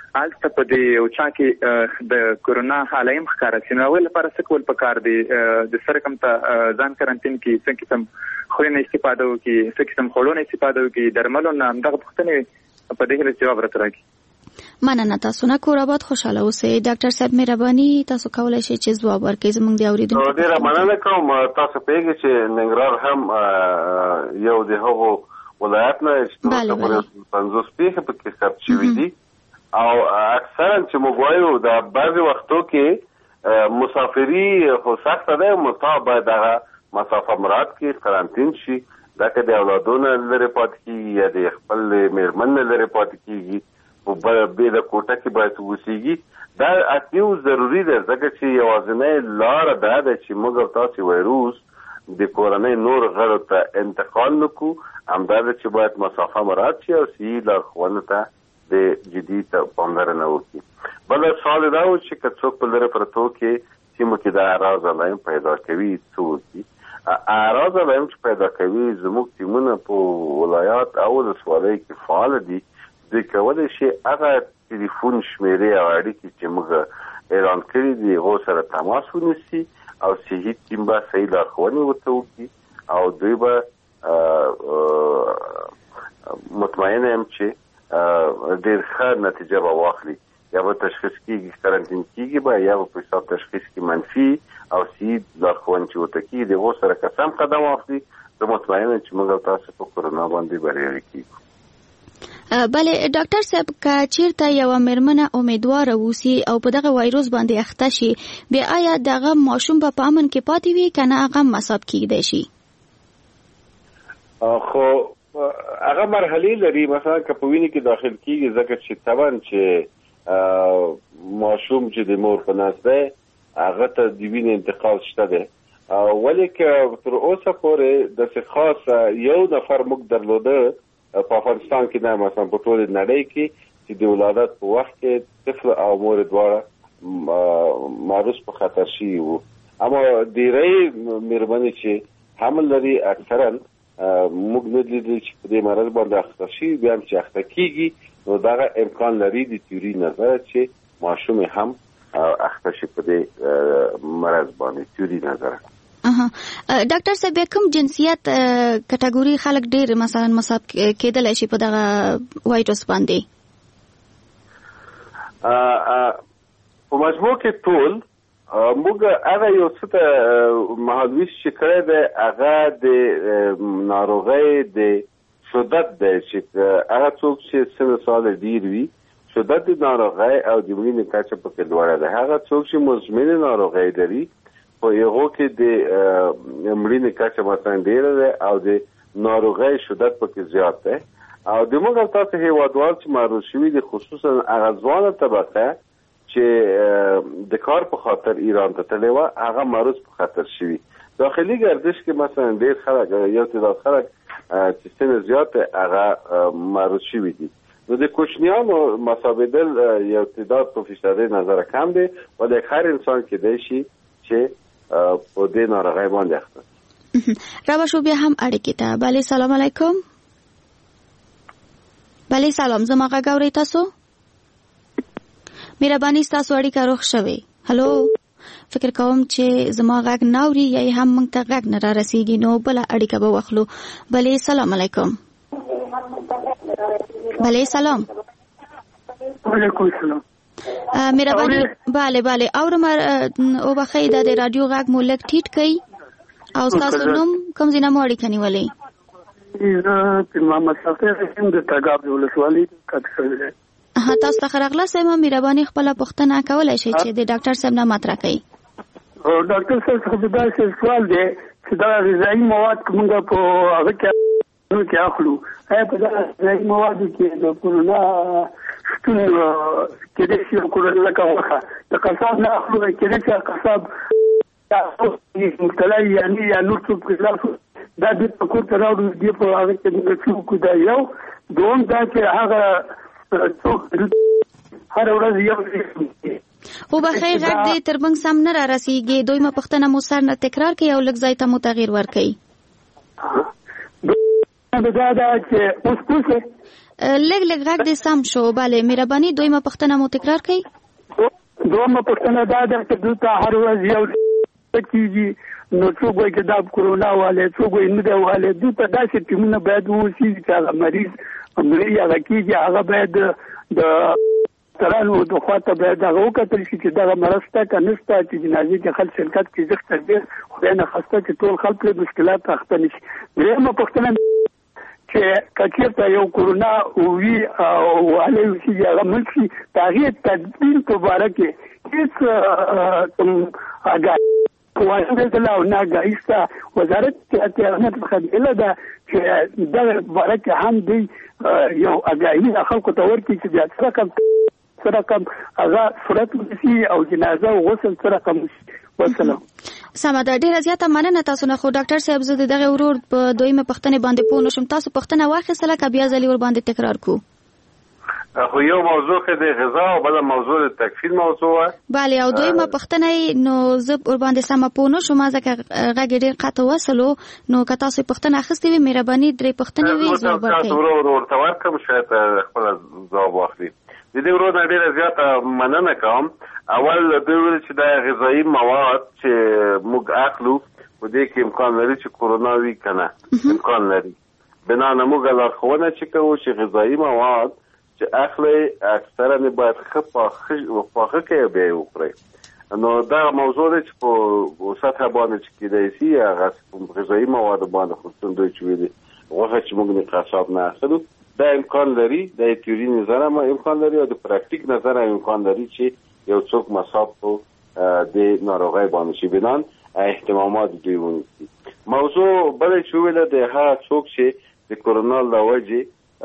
البته په دې یو چا کې د کورونا حالایم ښکارا شي نو ول لپاره څه کول پکار دي د سره کوم ته ځان کارانتین کې څنګه کوم خوري استفاده وکي څنګه کوم خورونه استفاده وکي درملو نه دغه پښتنه په دې کې جواب راځي مننه تاسو نه کور آباد خوشاله اوسئ ډاکټر صاحب مهرباني تاسو کولای شئ چې ځواب ورکړئ زموږ د اوریدونکو ډیره مننه کوم تاسو پیګه چې ننګرهار هم یو د هغو ولایت نه چې پنځوس پیښې پکې ثبت شوي دي او اکثرا چې موږ وایو د بعضې وختو کې مسافري خو سخته ده مستحب باید هغه مسافه مراد کې قرنطین شي دا که د اولادونه لرې پاتې کېږي یا د خپل مېرمن نه لرې پاتې کېږي په بېله کوټه کې باید اوسېږي دا اصلي ضروري ده ځکه چې یوازینۍ لاره دا ده چې موږ او تاسې وایروس د کورنۍ نور غړو ته انتقال نه کړو همدا ده چې باید مسافه مراد شي او صحي لارښوونو ته د جدي پاملرنه وکړي بله سوال دا و چې که څوک په لرې پرتو کې سیمو کې د اعراض علایم پیدا کوي څه وکړي اعراض علایم چې پیدا کوي زموږ ټیمونه په ولایات او ولسوالیو کې فعال دي دوی کولی شي هغه ټلیفون شمیرې او اړیکې چې موږ اعلان کړي دي هغو سره تماس ونیسي او صحي ټیم به صحیح لارښوونې ورته وکړي او دوی به مطمئنه یم چې ډېر ښه نتیجه به واخلي یا به تشخیص کېږي قرنطین کېږي به یا به په حساب تشخیص کې منفي او صحي لارښوونې چې ورته کېږي د هغو سره که سم قدم واخلي زه مطمئنه چې موږ او تاسو په کورونا باندې بریالي کېږو بله ډاکټر صاحب که چیرته یوه مېرمنه امیدواره اوسي او په دغه وایروس باندې اخته شي بیا آیا دغه ماشوم به په امن کې پاتې وي که نه هغه مصاب کېدی شي خو هغه مرحلې لري مثلا که په وینې کې داخل کېږي ځکه چې طبعا چې ماشوم چې د مور په نس دی هغه ته د وینې انتقال شته دی ولې که تر اوسه پورې داسې خاص یو نفر موږ درلوده په افغانستان کې نه مثلا په ټولې نړۍ کې چې د ولادت په وخت کې طفل او مور دواړه معروض په خطر شوي وو اما ډېری مېرمنې چې حمل لري اکثرا موږ نه لیدل چې په دې مرض باندې اخته شي بیا هم چې اخته کېږي نو دغه امکان لري د تیوري نظره چې ماشوم هم اخته شي په دې مرض باندې تیوري نظره ډاکټر صاحب کوم جنسیت کټګوري خلک ډېر مثلا مصاب کېدلی شي په دغه وایروس باندې په مجموع کې ټول موږ هغه یو څه ته مهالویش چې کړی دی هغه د ناروغۍ د شدت دی چې هغه څوک چې سن سال ډېر وي شدت د ناروغۍ او د مړینې کچه پکې لوړه ده هغه څوک چې مزمنې ناروغۍ لري په هغو کې د مړینې کچه مثلا ډېره ده او د ناروغۍ شدت پکې زیات دی او د موږ او تاسو هېوادوال چې معروض شوي دي خصوصا هغه ځوانه طبقه چې د کار په خاطر ایران ته تللی وه هغه معروض په خطر شوي داخلي گردش کې مثلا ډېر خلک یو تعداد خلک چې سن زیات هغه معروض شوي دي نو د کوچنیانو مصابېدل یو تعداد په فیصدي نظره کم دی ولی هر انسان کېدی شي چې په دې ناروغۍ باندې اخته را باشو بیا هم اړیکې ته بله سلام علیکم بله سلام زما غږ اورئ تاسو مهرباني ستاسو اړیکه روغ شوې هلو فکر کوم چې زما غږ نه اوري یا هم موږ ته غږ نه را رسیږي نو بله اړیکه به واخلو بلې سلام علیکم بلې سلام وعلیکم السلام مهرباني بله بله اورم او بخی دا د رادیو غږ مو لږ ټیټ کړئ او ستاسو نوم کوم ځای نه مو اړیکه نیولې زه محمد صافی یم د تګاب ولسوالۍ کاکسل ها تاسو ته خراغله سم مهرباني خپل پوښتنه کولای شئ چې د ډاکټر صاحب نه مطرح کړئ او ډاکټر صاحب څه دا سوال دی چې دا غذایی مواد کومه په هغه کې نو کې اخلو هغه په دا غذایی مواد کې د کورونا شتون کې د شي کورونا لکه وخه د قصاب نه اخلو کې د شي قصاب دا مختلف یعنی یا نور څه خلاف دا د کوم تر راو دی په هغه کې د څو کو دا یو دوم دا چې هغه هر ورځ یو او بخیر غږ دې تر موږ سم نه را رسیږي دویمه پوښتنه مو سر نه تکرار کړئ او لږ ځای ته مو تغییر ورکړئ دا دا چې اوس پوښتنه لګ لګ غږ دې سم شو. bale مهرباني دویمه پوښتنه مو تکرار کړئ. دویمه پوښتنه دا ده چې دلته هر ورځ یو کېږي نو څوک وایي چې دا کورونا والی څوک وایي نه دی والی. دلته داسې ټیمونه باید واوسي چې هغه مریض مړی هغه کېږي هغه باید د ډاکټرانو د خوا ته باید هغه وکتل شي چې دغه مرض شته که نه شته چې جنازې کې خلک شرکت کړي. زه ښه ډېر خدای نه خواسته چې ټول خلک پرې مشکلات اخته نه شي. درېیمه پوښتنه چې که چېرته یو کورونا وي او والی وشي هغه مړ شي د هغې تدبیر په باره کې هېڅ آګاهي واردله او نه آګاهي شته. وزارت صحت څخه هیله ده چې دغه باره کې هم دوی یو آګاهي خلکو ته ورکړي چې بیا څه رقم څه رقم هغه صورت ونیسي او جنازه او غسل څه رقم وشي. والسلام. سمه ده، ډیره زیاته مننه تاسو نه. خو ډاکټر صاحب زه دغه ورور په دویمه پوښتنه باندې پوه نشم. تاسو پوښتنه واخیستله که بیا ځلې ور باندې تکرار کو؟ خو یو موضوع کې د غذا او بل موضوع د تکفین موضوع و. bale او دویمه پوښتنه نو زه ور باندې سم پوه نشم ځکه غږ ډیر قطع وسلو. نو که تاسو پوښتنه اخیستې وي مهرباني درې پوښتنې وي ځواب ورکړئ. تاسو ورور ورته ورکړم شاید خپل ځواب واخلي. د دې ورور نه ډیره زیاته مننه کوم. اول دوی ویل چې د غذایی مواد چې موږ اخلو په دې کې امکان لري چې کورونا وي که نه امکان لري. بنا نه موږ لارښوونه چې کوو چې غذایی مواد چې اخلي اکثرا نه باید ښه پاخه کې بیا یې وخورئ. نو دا موضوع دی چې په سطحه باندې چې کېدای شي هغه غذایی مواد باندې خصوصا دوی چې ویلي غوښه چې موږ د قصاب نه اخلو دا امکان لري. د تیوري نظر هم امکان لري او د پراکتیک نظر هم امکان لري چې یو څوک مصاب په د ناروغۍ باندې شي. بنان اهتمامات دوی ونیسي. موضوع بله چې ویله د هغه څوک چې د کورونا له وجې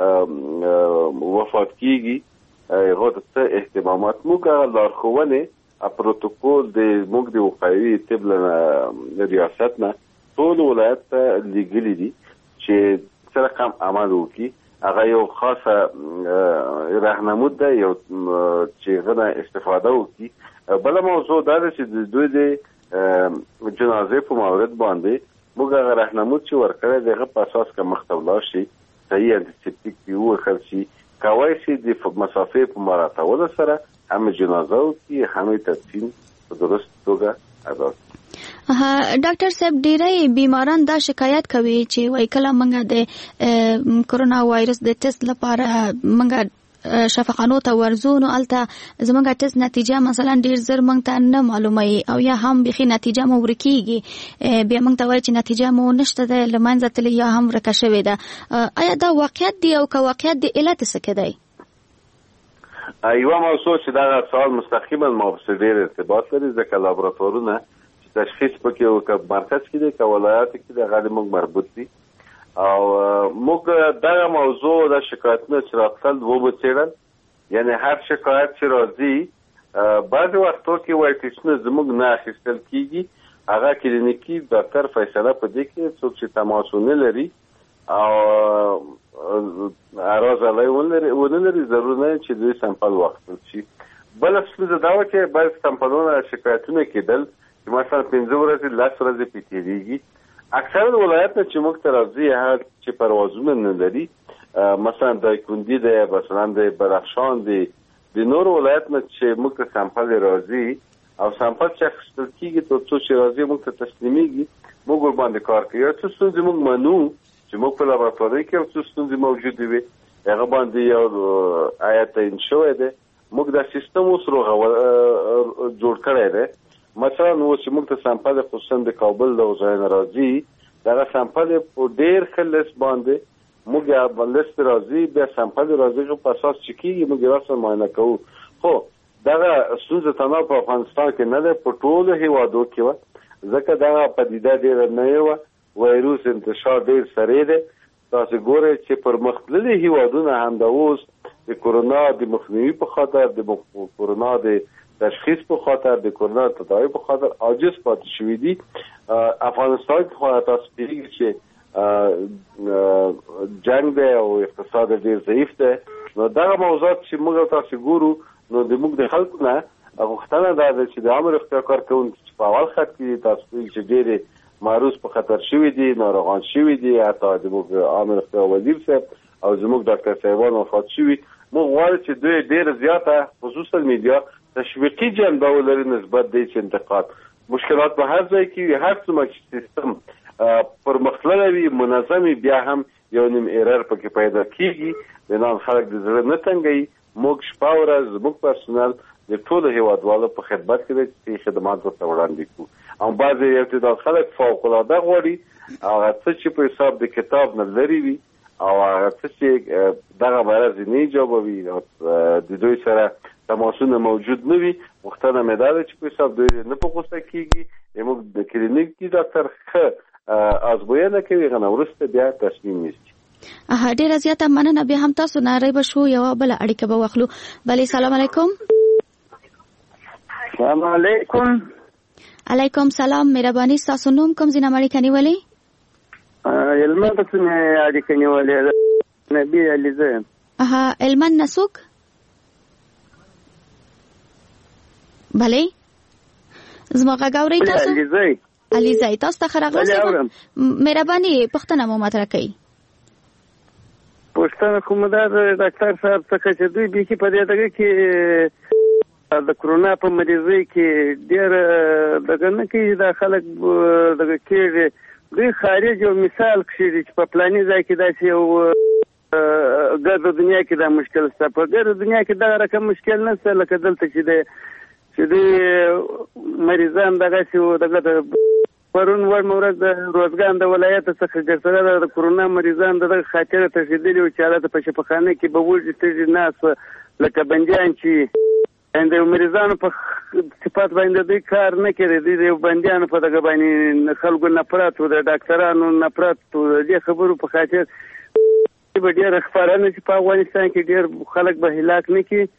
وفات کیږي هغه ته اهتمامات موږ لارښوونې پروتوکول د موږ د وقایوي طب له ریاست نه ټول ولایت ته لیږلي دي چې څه رقم عمل وکړي. هغه یو خاصه راهنمود ده یو چې هغه نه استفاده وکړي. بله موضوع دا ده چې د دوی د جنازې په مورد باندې موږ هغه راهنمود چې ورکړی د هغه په اساس که مخته ولاړ شي صحیح انتیسپټیک پې ووهل شي کولی شي د مسافې په مراعاتولو سره هم جنازه وکړي هم تدفین په درست توګه ادا کړي. ډاکټر صاحب ډیری بیماران دا شکایت کوي چې وای کله موږ د کورونا وایرس د ټیسټ لپاره موږ شفاخانو ته ورځو نو الته زموږ ټیسټ نتیجه مثلا ډیر زر موږ ته نه معلومه او یا هم بخي نتیجه مو ورکیږي بیا موږ ته وایي چې نتیجه مو نشته ده لمنځه تللی یا هم ورکه شوې ده. آیا دا واقعیت دی او که واقعیت دی علت څه کې دی؟ یوه موضوع چې دغه سوال مستقیما ما پسې ډېر ارتباط لري ځکه لابراتوارونه چې تشخیص پکې که مرکز کې دی که ولایاتو کې دی هغه موږ مربوط دي او موږ دغه موضوع د شکایتونو چې راتلل وڅېړل. یعنې هر شکایت چې راځي بعضې وختو کې وایي ټیسټونه زموږ نه اخیستل کېږي. هغه کلینیکي ډاکټر فیصله په دې کې څوک چې تماس ونه لري او اراځلی ونه لري ضرور نه چې دوی سمپل واخیستل شي. بله ستونزه دا وه چې بعضې سمپلونه شکایتونه کېدل چې مثلا پنځه ورځې لس ورځې پې تېرېږي. اکثر ولایت نه چې موږ ته راځي هغه چې پروازونه نه لري مثلا دایکندي دی مثلا د بدخشان دی د نور ولایت نه چې موږ ته سمپل راځي او سمپل چې اخیستل کېږي تر څو چې راځي موږ ته تسلیمیږي موږ ورباندې کار کوي. یو څه ستونزې موږ منو چې موږ په لابراتواري کې یو څه ستونزې موجودې وي هغه باندې یو آیا تعین شوی دی. موږ دا سیستم اوس جوړ کړی دی. مثلا اوس چې موږ ته سمپل خصوصا د کابل د ځای نه راځي دغه سمپل په ډېر ښه لیست باندې موږ لیست راځي بیا سمپل راځي په اساس چې کېږي موږ یې راسره معاینه کوو. خو دغه ستونزه تنها په افغانستان کې نه ده په ټولو هېوادو کې وه ځکه دغه پدیده ډېره نوې وه. وایروس انتشار ډېر سریع دی. تاسو ګورئ چې پرمختللي هېوادونه هم د اوس د کورونا د مخنیوي په خاطر د کورونا د تشخیص په خاطر د کورونا تداوی په خاطر عاجز پاتې شوي دي. افغانستان خو تاسو پیږي چې جنگ دی او اقتصاد ډېر ضعیف دی. نو دغه موضوعات چې موږ تاسو ګورو نو د موږ د خلکو نه غوښتنه دا ده چې د عامه روغتیا کارکوونکي چې په اول خط کې تاسو پیږي چې ډېرې معروض په خطر شوي دي ناروغان شوي دي. حتی د موږ عامه روغتیا وزیر صاحب او زموږ ډاکټر صاحبان وفات شوي موږ غواړو چې دوی ډېر زیاته خصوصا میډیا تشویقي جنبه ولري نسبت دی چې انتقاد مشکلات په هر ځای کې وي هر څومره چې سیستم پرمختللی وي منظم بیا هم یو نیم ایرر پکې پیدا کیږي د نن خلک د زړه نه تنګي موږ شپه ورځ زموږ پرسونل د ټولو هیوادوالو په خدمت کې د خدمات ورته وړاندې کوو او بعضې یو تعداد خلک فوق العاده غواړي هغه څه چې په حساب د کتاب نه لرې وي او هغه څه چې دغه باره ځینې ایجابوي د دوی سره تماسونه موجود نه وي غوښتنه مې دا ده چې په حساب دوی نه په غوسه کېږي موږ د کلینیکي ډاکټر ښه ازموینه کوي هغه نه وروسته بیا تصمیم نیسي ډیره زیاته مننه بیا هم تاسو ناری به شو یو بل اړیکه به واخلو بلې سلام علیکم سلام علیکم علیکم سلام مهرباني تاسو نوم کوم ځای نه اړیکه نیولې علمه تاسو نه اړیکه نیولې نبی علیزه اها علمن نسوک بلې زما غاوري تاسو علیزه علیزه تاسو ته خراغله مهرباني پښتنه مو مطرح کړئ پښتنه کوم دا ډاکټر صاحب څخه چې دوی به کې په دې دغه کې د کرونا په مریضۍ کې ډېر دغه نه کې دا خلک دغه کې دوی خارج یو مثال کښې چې په پلاني ځای کې داسې یو ګرد دنیا کې دا مشکل شته په ګرد دنیا کې دا رقم مشکل نه شته لکه دلته چې دی چې دوی مریضان دغسې دغه د پرون ور مورد د روزګان د ولایت څخه ګرځېدل د کرونا مریضان دغه خاطر تشدیدلی او چاله په شفاخانه کې به وځي چې ناس لکه بنديان چې اند مریضانو په صفات باندې دوی کار نه کوي د بنديانو په دغه باندې خلکو نفرت او د ډاکټرانو نفرت او د خبرو په خاطر به ډېر خبرونه چې په افغانستان کې ډېر خلک به هلاک نه کی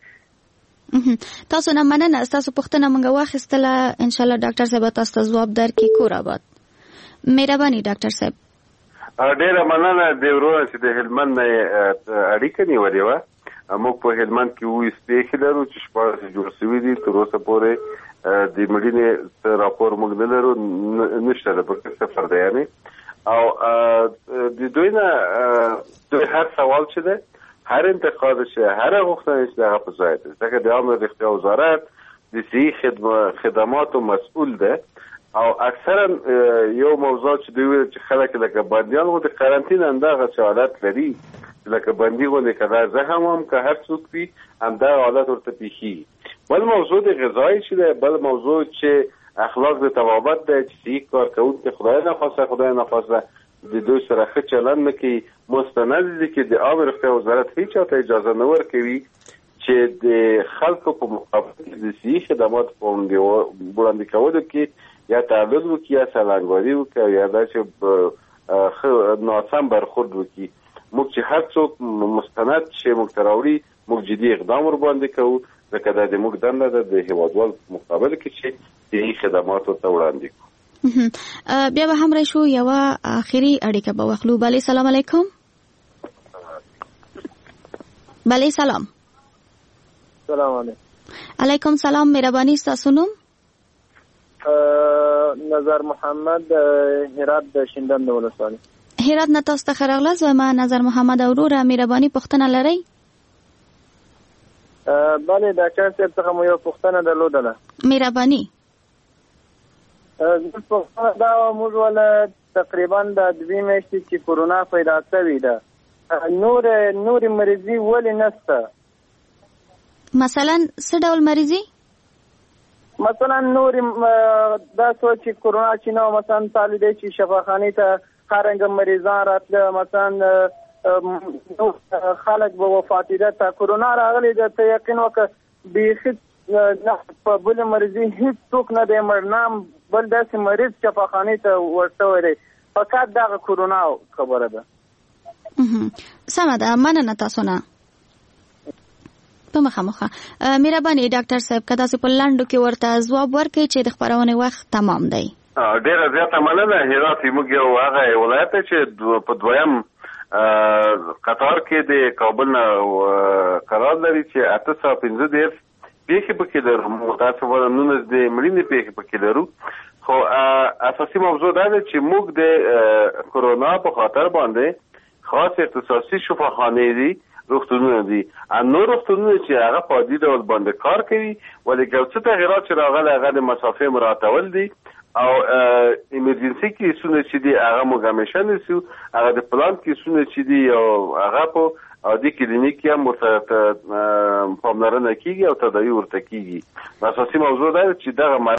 تاسو نه مننه تاسو پوښتنه مونږ واخیستله ان شاء الله ډاکټر صاحب تاسو ته جواب درکړي کور آباد مهرباني ډاکټر صاحب ډیره مننه د ورور چې د هلمند نه اړیکه نیولې وه موږ په هلمند کې وو سپېښ لرو چې شپاړس جوړ شوي دي تر اوسه پورې د مړینې راپور موږ نه لرو نشته ده په صفر دی یعنې او د دوی نه دوی هر سوال چې ده هر انتقاد شه هر غوښتنه چې دغه په ځای ده ځکه د عامه روغتیا وزارت د صحي خدماتو مسؤل ده او اکثرا یو موضوع چې دوی ویل چې خلک لکه بندیان غو د قرنطین اندغه حالت لري لکه بندي غو نه کړه زه هم هم که هر څوک وي همدا حالت ورته پیښي بل موضوع د غذای چې ده بل موضوع چې اخلاق د توابت ده چې صحیح کار کوونکي خدای نه خواسته خدای نه خواسته د دوی سره ښه چلند نه کوي مستند دي چې د عامه روغتیا وزارت هیڅ چاته اجازه نه ورکوي چې د خلکو په مقابل کې د صحي خدماتو په وړاندې کولو کې یا تعدد وکړي یا سلنګواري وکړي یا داسې ناسم برخورد وکړي موږ چې هر څوک مستند شي موږ ته راوړي موږ جدي اقدام ورباندې کوو ځکه دا د موږ دنده ده د هیوادوالو په مقابل کې چې صحي خدمات ورته وړاندې کړو بیا به هم راشو یو اخیری اړیکه به واخلو بلې سلام علیکم بلې سلام سلام علیکم علیکم سلام مهرباني تاسو نوم نظر محمد هرات د شینډند ولسوالۍ هرات نه تاسو ته راغلاست و ما نظر محمد اوروره مهرباني پوښتنه لرئ بله ډاکټر صاحب څخه مو یو پوښتنه درلودله مهرباني پوښتنه دا موږ ولا تقریبا د دوی میاشتې چې کورونا پیدا شوې ده نور نور مریضي ولې نشته مثلا څه ډول مریضي مثلا نور دا سوچ چې کورونا چې نو مثلا تعالی دی چې شفاخانه ته خارنګ مریضان راتله مثلا خلک به وفات دي ته کورونا راغلی ده ته یقین وکړه بیخي نه په بل مریضي هیڅ څوک نه دی مرنام بل داسې مریض شفاخانه ته ورته وری فقط دا کورونا خبره ده سمه ده مننه تاسو نه په مخامخه مهرباني ډاکټر صاحب کدا سه په لاندو کې ورته جواب ورکړي چې د خبرونه وخت تمام دی ډیره زیاته مننه هرات موږ یو هغه ولایت چې په دویم قطار کې د کابل نه قرار لري چې اته سوه پنځه دېرش پیښې پکې لرو متاسفانه نونس د مړینې پیښې پکې لرو خو اساسي موضوع دا ده چې موږ د کرونا په خاطر باندې خاص اختصاصي شفاخانې دي، روغتونونه دي. نور روغتونونه چې هغه په عادي ډول باندې کار کوي، ولې یو څه تغیرات چې راغلي هغه د مسافې مراعاتول دي او ایمرجنسي کیسونه چې دي هغه موږ همیشه نیسو، هغه د پلان کیسونه چې دي او هغه په عادي کلینیک کې هم ورته پاملرنه کیږي او تداوی ورته کیږي. اساسي موضوع دا چې دغه